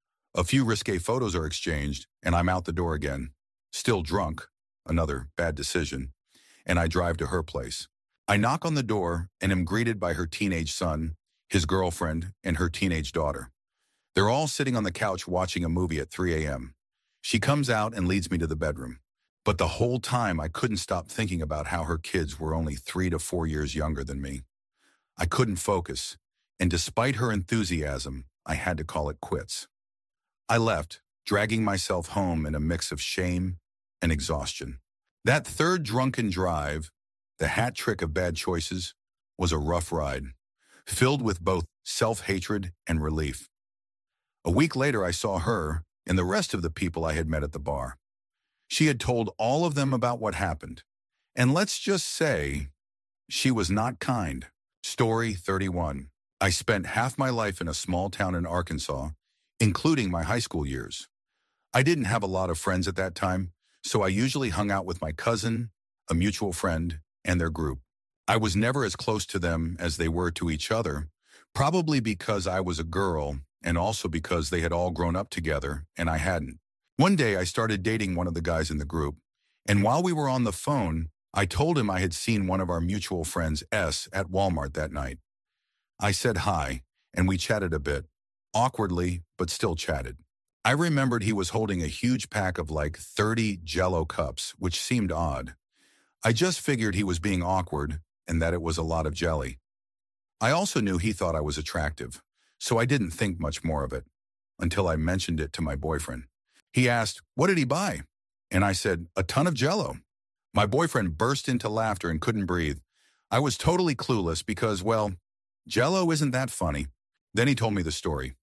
A few risque photos are exchanged, and I'm out the door again. Still drunk, another bad decision, and I drive to her place. I knock on the door and am greeted by her teenage son, his girlfriend, and her teenage daughter. They're all sitting on the couch watching a movie at three a m She comes out and leads me to the bedroom. But the whole time I couldn't stop thinking about how her kids were only three to four years younger than me. I couldn't focus, and despite her enthusiasm, I had to call it quits. I left, dragging myself home in a mix of shame and exhaustion. That third drunken drive, the hat trick of bad choices, was a rough ride, filled with both self-hatred and relief. A week later, I saw her and the rest of the people I had met at the bar. She had told all of them about what happened, and let's just say she was not kind. Story thirty-one. I spent half my life in a small town in Arkansas, including my high school years. I didn't have a lot of friends at that time, so I usually hung out with my cousin, a mutual friend, and their group. I was never as close to them as they were to each other, probably because I was a girl and also because they had all grown up together and I hadn't. One day I started dating one of the guys in the group, and while we were on the phone, I told him I had seen one of our mutual friends, S, at Walmart that night. I said hi, and we chatted a bit, awkwardly, but still chatted. I remembered he was holding a huge pack of like thirty Jell-O cups, which seemed odd. I just figured he was being awkward and that it was a lot of jelly. I also knew he thought I was attractive, so I didn't think much more of it, until I mentioned it to my boyfriend. He asked, "What did he buy?" And I said, "A ton of Jell-O." My boyfriend burst into laughter and couldn't breathe. I was totally clueless because, well, Jell-O isn't that funny. Then he told me the story.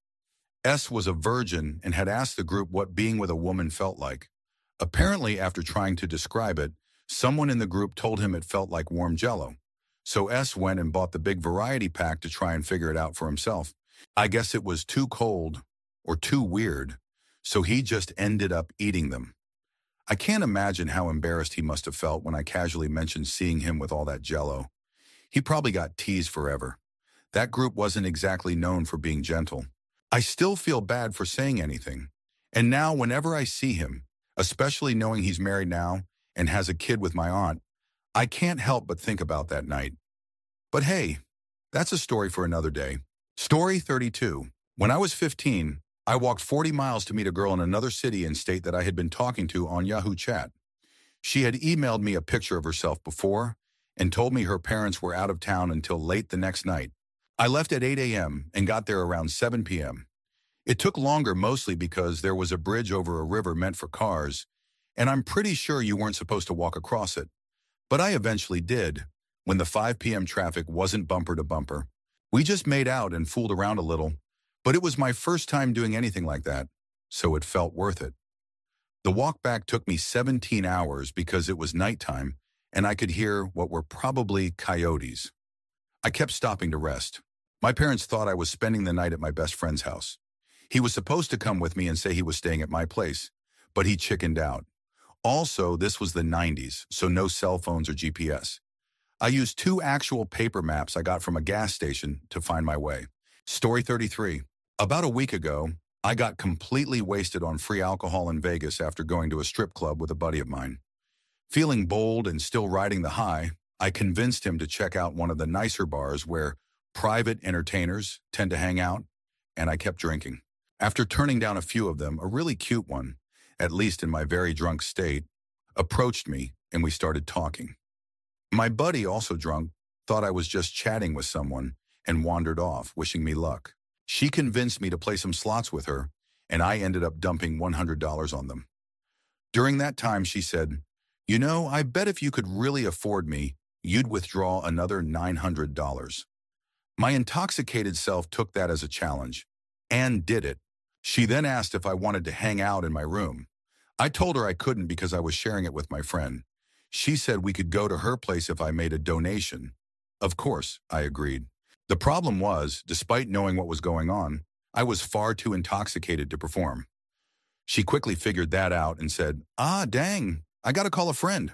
S was a virgin and had asked the group what being with a woman felt like. Apparently, after trying to describe it, someone in the group told him it felt like warm Jell-O. So S went and bought the big variety pack to try and figure it out for himself. I guess it was too cold or too weird, so he just ended up eating them. I can't imagine how embarrassed he must have felt when I casually mentioned seeing him with all that Jell-O. He probably got teased forever. That group wasn't exactly known for being gentle. I still feel bad for saying anything. And now whenever I see him, especially knowing he's married now and has a kid with my aunt, I can't help but think about that night. But hey, that's a story for another day. Story thirty-two. When I was fifteen, I walked forty miles to meet a girl in another city and state that I had been talking to on Yahoo Chat. She had emailed me a picture of herself before and told me her parents were out of town until late the next night. I left at eight a m and got there around seven p m It took longer mostly because there was a bridge over a river meant for cars, and I'm pretty sure you weren't supposed to walk across it. But I eventually did, when the five p m traffic wasn't bumper to bumper. We just made out and fooled around a little, but it was my first time doing anything like that, so it felt worth it. The walk back took me seventeen hours because it was nighttime, and I could hear what were probably coyotes. I kept stopping to rest. My parents thought I was spending the night at my best friend's house. He was supposed to come with me and say he was staying at my place, but he chickened out. Also, this was the nineties, so no cell phones or G P S. I used two actual paper maps I got from a gas station to find my way. Story thirty-three. About a week ago, I got completely wasted on free alcohol in Vegas after going to a strip club with a buddy of mine. Feeling bold and still riding the high, I convinced him to check out one of the nicer bars where private entertainers tend to hang out, and I kept drinking. After turning down a few of them, a really cute one, at least in my very drunk state, approached me and we started talking. My buddy, also drunk, thought I was just chatting with someone and wandered off, wishing me luck. She convinced me to play some slots with her, and I ended up dumping one hundred dollars on them. During that time, she said, "You know, I bet if you could really afford me, you'd withdraw another nine hundred dollars. My intoxicated self took that as a challenge, and did it. She then asked if I wanted to hang out in my room. I told her I couldn't because I was sharing it with my friend. She said we could go to her place if I made a donation. Of course, I agreed. The problem was, despite knowing what was going on, I was far too intoxicated to perform. She quickly figured that out and said, "Ah, dang, I gotta call a friend."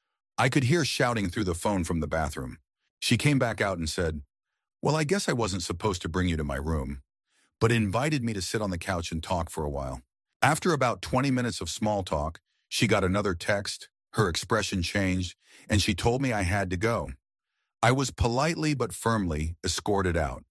I could hear shouting through the phone from the bathroom. She came back out and said, "Well, I guess I wasn't supposed to bring you to my room," but invited me to sit on the couch and talk for a while. After about twenty minutes of small talk, she got another text, her expression changed, and she told me I had to go. I was politely but firmly escorted out.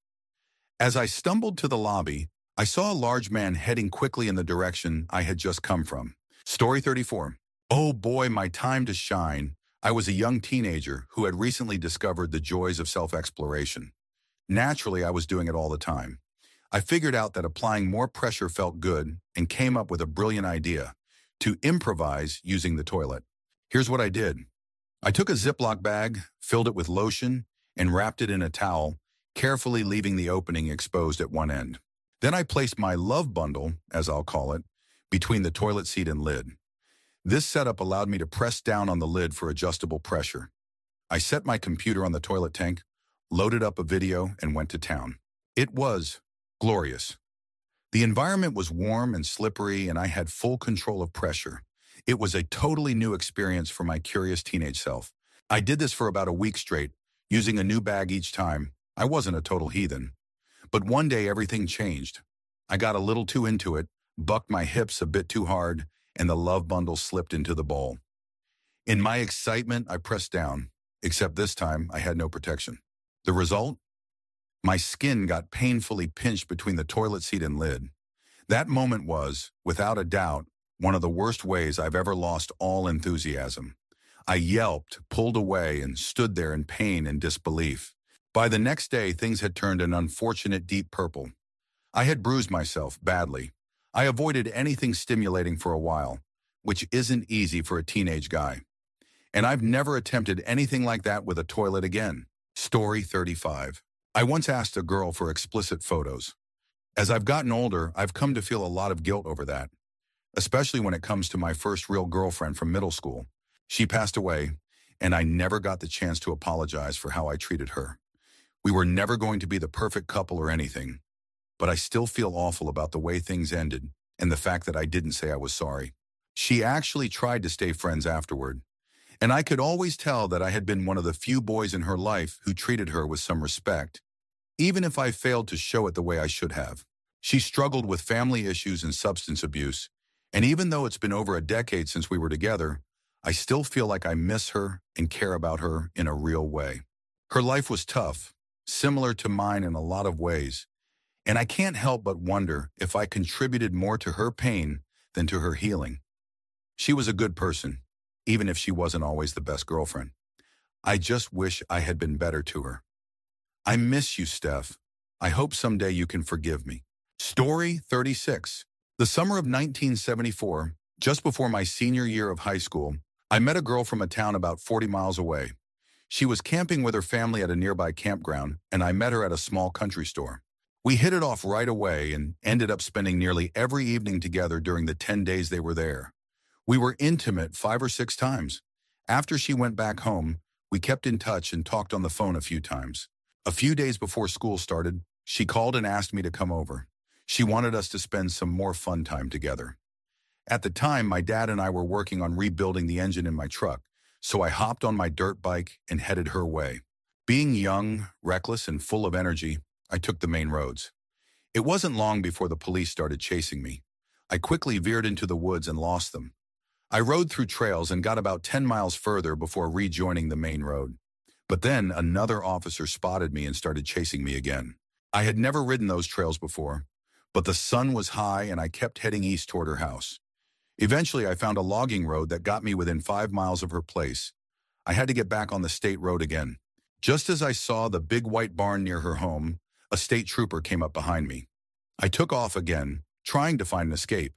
As I stumbled to the lobby, I saw a large man heading quickly in the direction I had just come from. Story thirty-four. Oh boy, my time to shine. I was a young teenager who had recently discovered the joys of self-exploration. Naturally, I was doing it all the time. I figured out that applying more pressure felt good and came up with a brilliant idea: to improvise using the toilet. Here's what I did. I took a Ziploc bag, filled it with lotion, and wrapped it in a towel, carefully leaving the opening exposed at one end. Then I placed my love bundle, as I'll call it, between the toilet seat and lid. This setup allowed me to press down on the lid for adjustable pressure. I set my computer on the toilet tank, loaded up a video, and went to town. It was glorious. The environment was warm and slippery, and I had full control of pressure. It was a totally new experience for my curious teenage self. I did this for about a week straight, using a new bag each time. I wasn't a total heathen. But one day everything changed. I got a little too into it, bucked my hips a bit too hard, and the love bundle slipped into the bowl. In my excitement, I pressed down, except this time I had no protection. The result? My skin got painfully pinched between the toilet seat and lid. That moment was, without a doubt, one of the worst ways I've ever lost all enthusiasm. I yelped, pulled away, and stood there in pain and disbelief. By the next day, things had turned an unfortunate deep purple. I had bruised myself badly. I avoided anything stimulating for a while, which isn't easy for a teenage guy. And I've never attempted anything like that with a toilet again. Story thirty-five. I once asked a girl for explicit photos. As I've gotten older, I've come to feel a lot of guilt over that, especially when it comes to my first real girlfriend from middle school. She passed away, and I never got the chance to apologize for how I treated her. We were never going to be the perfect couple or anything, but I still feel awful about the way things ended and the fact that I didn't say I was sorry. She actually tried to stay friends afterward, and I could always tell that I had been one of the few boys in her life who treated her with some respect, even if I failed to show it the way I should have. She struggled with family issues and substance abuse, and even though it's been over a decade since we were together, I still feel like I miss her and care about her in a real way. Her life was tough, similar to mine in a lot of ways, and I can't help but wonder if I contributed more to her pain than to her healing. She was a good person, even if she wasn't always the best girlfriend. I just wish I had been better to her. I miss you, Steph. I hope someday you can forgive me. Story thirty-six. The summer of nineteen seventy-four, just before my senior year of high school, I met a girl from a town about forty miles away. She was camping with her family at a nearby campground, and I met her at a small country store. We hit it off right away and ended up spending nearly every evening together during the ten days they were there. We were intimate five or six times. After she went back home, we kept in touch and talked on the phone a few times. A few days before school started, she called and asked me to come over. She wanted us to spend some more fun time together. At the time, my dad and I were working on rebuilding the engine in my truck, so I hopped on my dirt bike and headed her way. Being young, reckless, and full of energy, I took the main roads. It wasn't long before the police started chasing me. I quickly veered into the woods and lost them. I rode through trails and got about ten miles further before rejoining the main road. But then another officer spotted me and started chasing me again. I had never ridden those trails before, but the sun was high and I kept heading east toward her house. Eventually, I found a logging road that got me within five miles of her place. I had to get back on the state road again. Just as I saw the big white barn near her home, a state trooper came up behind me. I took off again, trying to find an escape.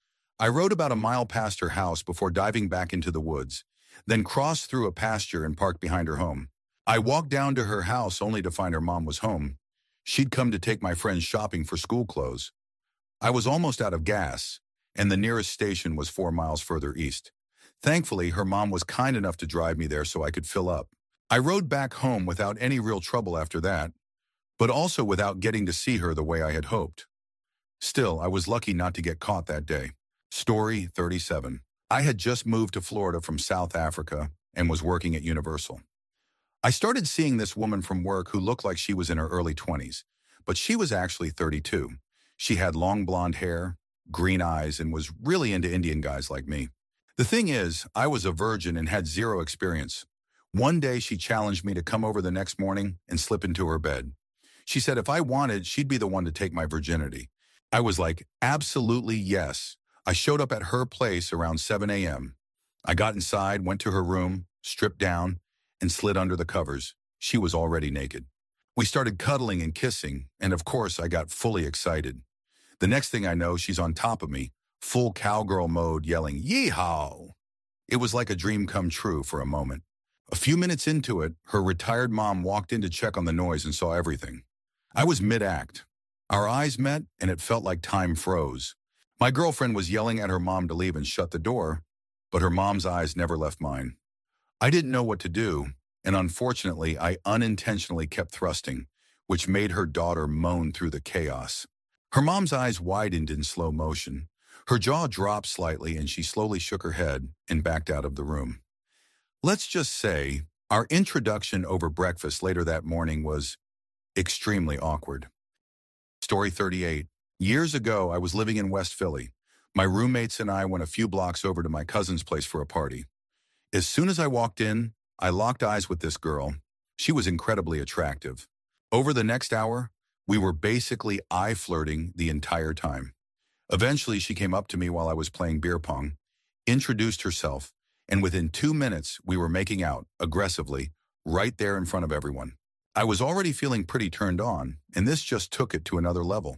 I rode about a mile past her house before diving back into the woods, then crossed through a pasture and parked behind her home. I walked down to her house only to find her mom was home. She'd come to take my friends shopping for school clothes. I was almost out of gas, and the nearest station was four miles further east. Thankfully, her mom was kind enough to drive me there so I could fill up. I rode back home without any real trouble after that, but also without getting to see her the way I had hoped. Still, I was lucky not to get caught that day. Story thirty-seven. I had just moved to Florida from South Africa and was working at Universal. I started seeing this woman from work who looked like she was in her early twenties, but she was actually thirty-two. She had long blonde hair, green eyes, and was really into Indian guys like me. The thing is, I was a virgin and had zero experience. One day she challenged me to come over the next morning and slip into her bed. She said if I wanted, she'd be the one to take my virginity. I was like, absolutely yes. I showed up at her place around seven a m I got inside, went to her room, stripped down, and slid under the covers. She was already naked. We started cuddling and kissing, and of course I got fully excited. The next thing I know, she's on top of me, full cowgirl mode, yelling, "Yeehaw!" It was like a dream come true for a moment. A few minutes into it, her retired mom walked in to check on the noise and saw everything. I was mid-act. Our eyes met, and it felt like time froze. My girlfriend was yelling at her mom to leave and shut the door, but her mom's eyes never left mine. I didn't know what to do, and unfortunately, I unintentionally kept thrusting, which made her daughter moan through the chaos. Her mom's eyes widened in slow motion. Her jaw dropped slightly, and she slowly shook her head and backed out of the room. Let's just say our introduction over breakfast later that morning was extremely awkward. Story thirty-eight. Years ago, I was living in West Philly. My roommates and I went a few blocks over to my cousin's place for a party. As soon as I walked in, I locked eyes with this girl. She was incredibly attractive. Over the next hour, we were basically eye-flirting the entire time. Eventually, she came up to me while I was playing beer pong, introduced herself, and within two minutes, we were making out, aggressively, right there in front of everyone. I was already feeling pretty turned on, and this just took it to another level.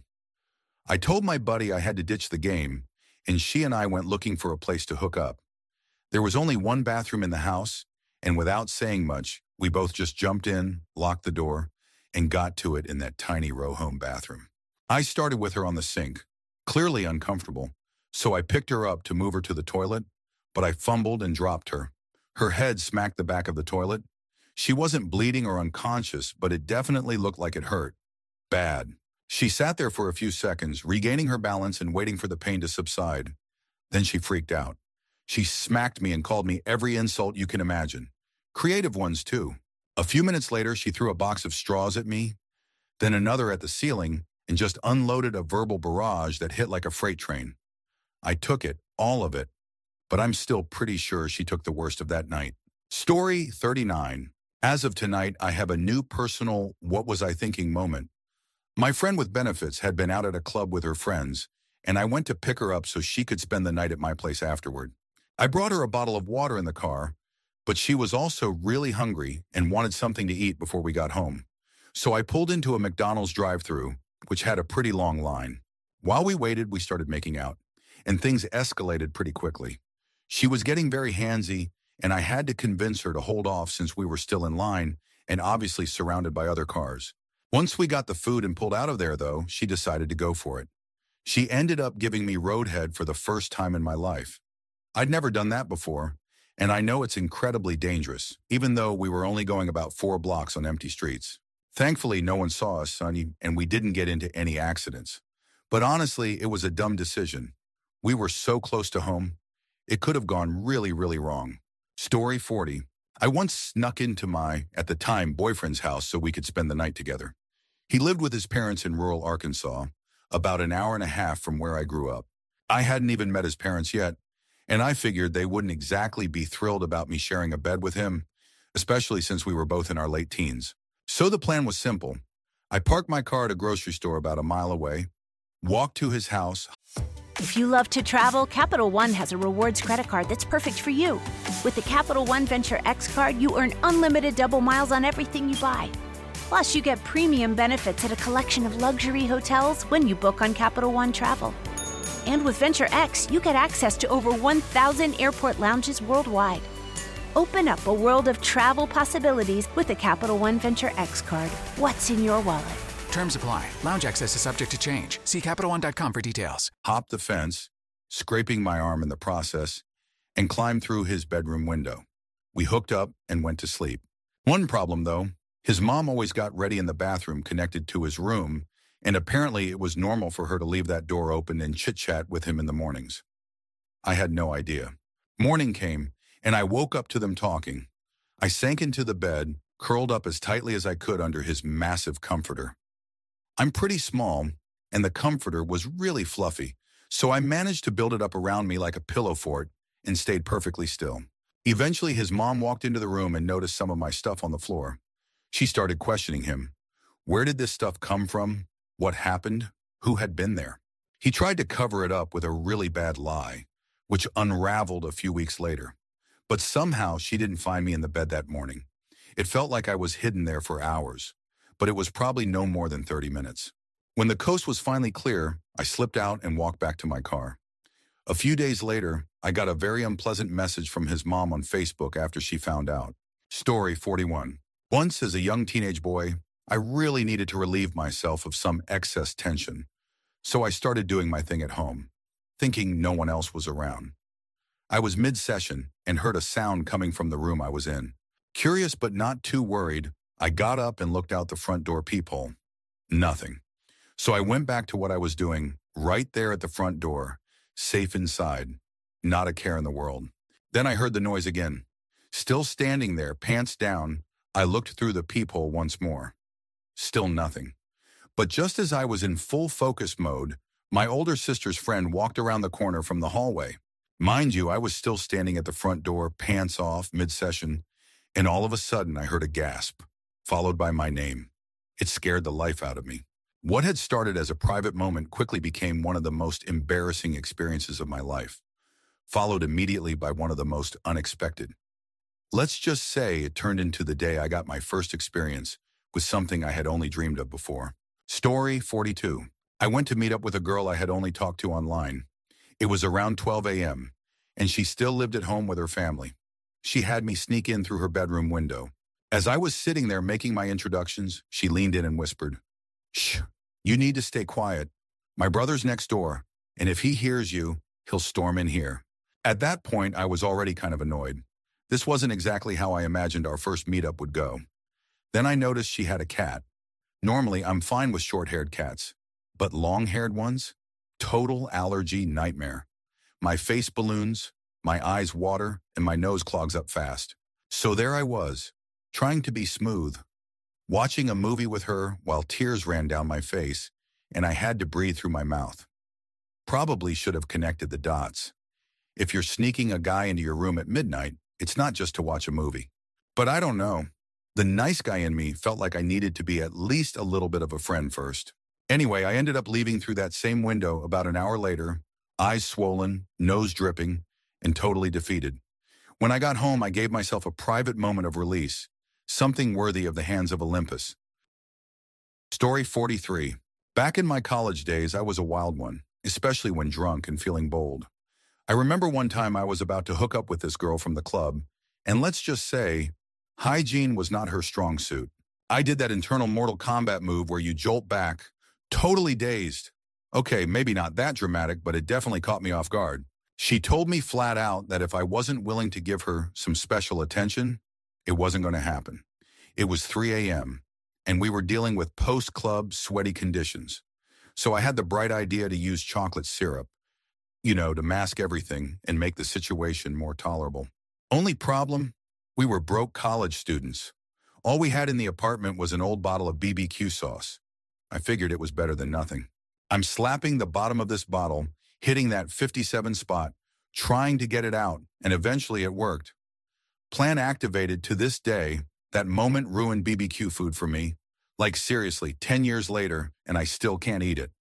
I told my buddy I had to ditch the game, and she and I went looking for a place to hook up. There was only one bathroom in the house, and without saying much, we both just jumped in, locked the door, and got to it in that tiny row home bathroom. I started with her on the sink, clearly uncomfortable, so I picked her up to move her to the toilet, but I fumbled and dropped her. Her head smacked the back of the toilet. She wasn't bleeding or unconscious, but it definitely looked like it hurt. Bad. She sat there for a few seconds, regaining her balance and waiting for the pain to subside. Then she freaked out. She smacked me and called me every insult you can imagine. Creative ones, too. A few minutes later, she threw a box of straws at me, then another at the ceiling, and just unloaded a verbal barrage that hit like a freight train. I took it, all of it, but I'm still pretty sure she took the worst of that night. Story thirty-nine. As of tonight, I have a new personal what was I thinking moment. My friend with benefits had been out at a club with her friends, and I went to pick her up so she could spend the night at my place afterward. I brought her a bottle of water in the car, but she was also really hungry and wanted something to eat before we got home. So I pulled into a McDonald's drive-thru, which had a pretty long line. While we waited, we started making out, and things escalated pretty quickly. She was getting very handsy, and I had to convince her to hold off since we were still in line and obviously surrounded by other cars. Once we got the food and pulled out of there, though, she decided to go for it. She ended up giving me roadhead for the first time in my life. I'd never done that before, and I know it's incredibly dangerous, even though we were only going about four blocks on empty streets. Thankfully, no one saw us, Sonny, and we didn't get into any accidents. But honestly, it was a dumb decision. We were so close to home. It could have gone really, really wrong. Story forty. I once snuck into my, at the time, boyfriend's house so we could spend the night together. He lived with his parents in rural Arkansas, about an hour and a half from where I grew up. I hadn't even met his parents yet, and I figured they wouldn't exactly be thrilled about me sharing a bed with him, especially since we were both in our late teens. So the plan was simple. I parked my car at a grocery store about a mile away, walked to his house. If you love to travel, Capital One has a rewards credit card that's perfect for you. With the Capital One Venture X card, you earn unlimited double miles on everything you buy. Plus, you get premium benefits at a collection of luxury hotels when you book on Capital One Travel. And with Venture X, you get access to over one thousand airport lounges worldwide. Open up a world of travel possibilities with the Capital One Venture X card. What's in your wallet? Terms apply. Lounge access is subject to change. See Capital One dot com for details. Hopped the fence, scraping my arm in the process, and climbed through his bedroom window. We hooked up and went to sleep. One problem, though, his mom always got ready in the bathroom connected to his room, and apparently it was normal for her to leave that door open and chit-chat with him in the mornings. I had no idea. Morning came, and I woke up to them talking. I sank into the bed, curled up as tightly as I could under his massive comforter. I'm pretty small, and the comforter was really fluffy, so I managed to build it up around me like a pillow fort and stayed perfectly still. Eventually, his mom walked into the room and noticed some of my stuff on the floor. She started questioning him. Where did this stuff come from? What happened? Who had been there? He tried to cover it up with a really bad lie, which unraveled a few weeks later. But somehow she didn't find me in the bed that morning. It felt like I was hidden there for hours, but it was probably no more than thirty minutes. When the coast was finally clear, I slipped out and walked back to my car. A few days later, I got a very unpleasant message from his mom on Facebook after she found out. Story forty-one. Once, as a young teenage boy, I really needed to relieve myself of some excess tension, so I started doing my thing at home, thinking no one else was around. I was mid-session and heard a sound coming from the room I was in. Curious but not too worried, I got up and looked out the front door peephole. Nothing. So I went back to what I was doing, right there at the front door, safe inside, not a care in the world. Then I heard the noise again. Still standing there, pants down, I looked through the peephole once more. Still nothing. But just as I was in full focus mode, my older sister's friend walked around the corner from the hallway. Mind you, I was still standing at the front door, pants off, mid-session, and all of a sudden I heard a gasp, followed by my name. It scared the life out of me. What had started as a private moment quickly became one of the most embarrassing experiences of my life, followed immediately by one of the most unexpected. Let's just say it turned into the day I got my first experience with something I had only dreamed of before. Story forty-two. I went to meet up with a girl I had only talked to online. It was around twelve a.m., and she still lived at home with her family. She had me sneak in through her bedroom window. As I was sitting there making my introductions, she leaned in and whispered, "Shh, you need to stay quiet. My brother's next door, and if he hears you, he'll storm in here." At that point, I was already kind of annoyed. This wasn't exactly how I imagined our first meetup would go. Then I noticed she had a cat. Normally, I'm fine with short-haired cats, but long-haired ones? Total allergy nightmare. My face balloons, my eyes water, and my nose clogs up fast. So there I was, trying to be smooth, watching a movie with her while tears ran down my face, and I had to breathe through my mouth. Probably should have connected the dots. If you're sneaking a guy into your room at midnight, it's not just to watch a movie. But I don't know. The nice guy in me felt like I needed to be at least a little bit of a friend first. Anyway, I ended up leaving through that same window about an hour later, eyes swollen, nose dripping, and totally defeated. When I got home, I gave myself a private moment of release, something worthy of the hands of Olympus. Story forty-three. Back in my college days, I was a wild one, especially when drunk and feeling bold. I remember one time I was about to hook up with this girl from the club, and let's just say, hygiene was not her strong suit. I did that internal Mortal Kombat move where you jolt back, totally dazed. Okay, maybe not that dramatic, but it definitely caught me off guard. She told me flat out that if I wasn't willing to give her some special attention, it wasn't going to happen. It was three a m, and we were dealing with post-club sweaty conditions. So I had the bright idea to use chocolate syrup, you know, to mask everything and make the situation more tolerable. Only problem? We were broke college students. All we had in the apartment was an old bottle of B B Q sauce. I figured it was better than nothing. I'm slapping the bottom of this bottle, hitting that fifty-seven spot, trying to get it out, and eventually it worked. Plan activated. To this day, that moment ruined B B Q food for me. Like seriously, ten years later, and I still can't eat it.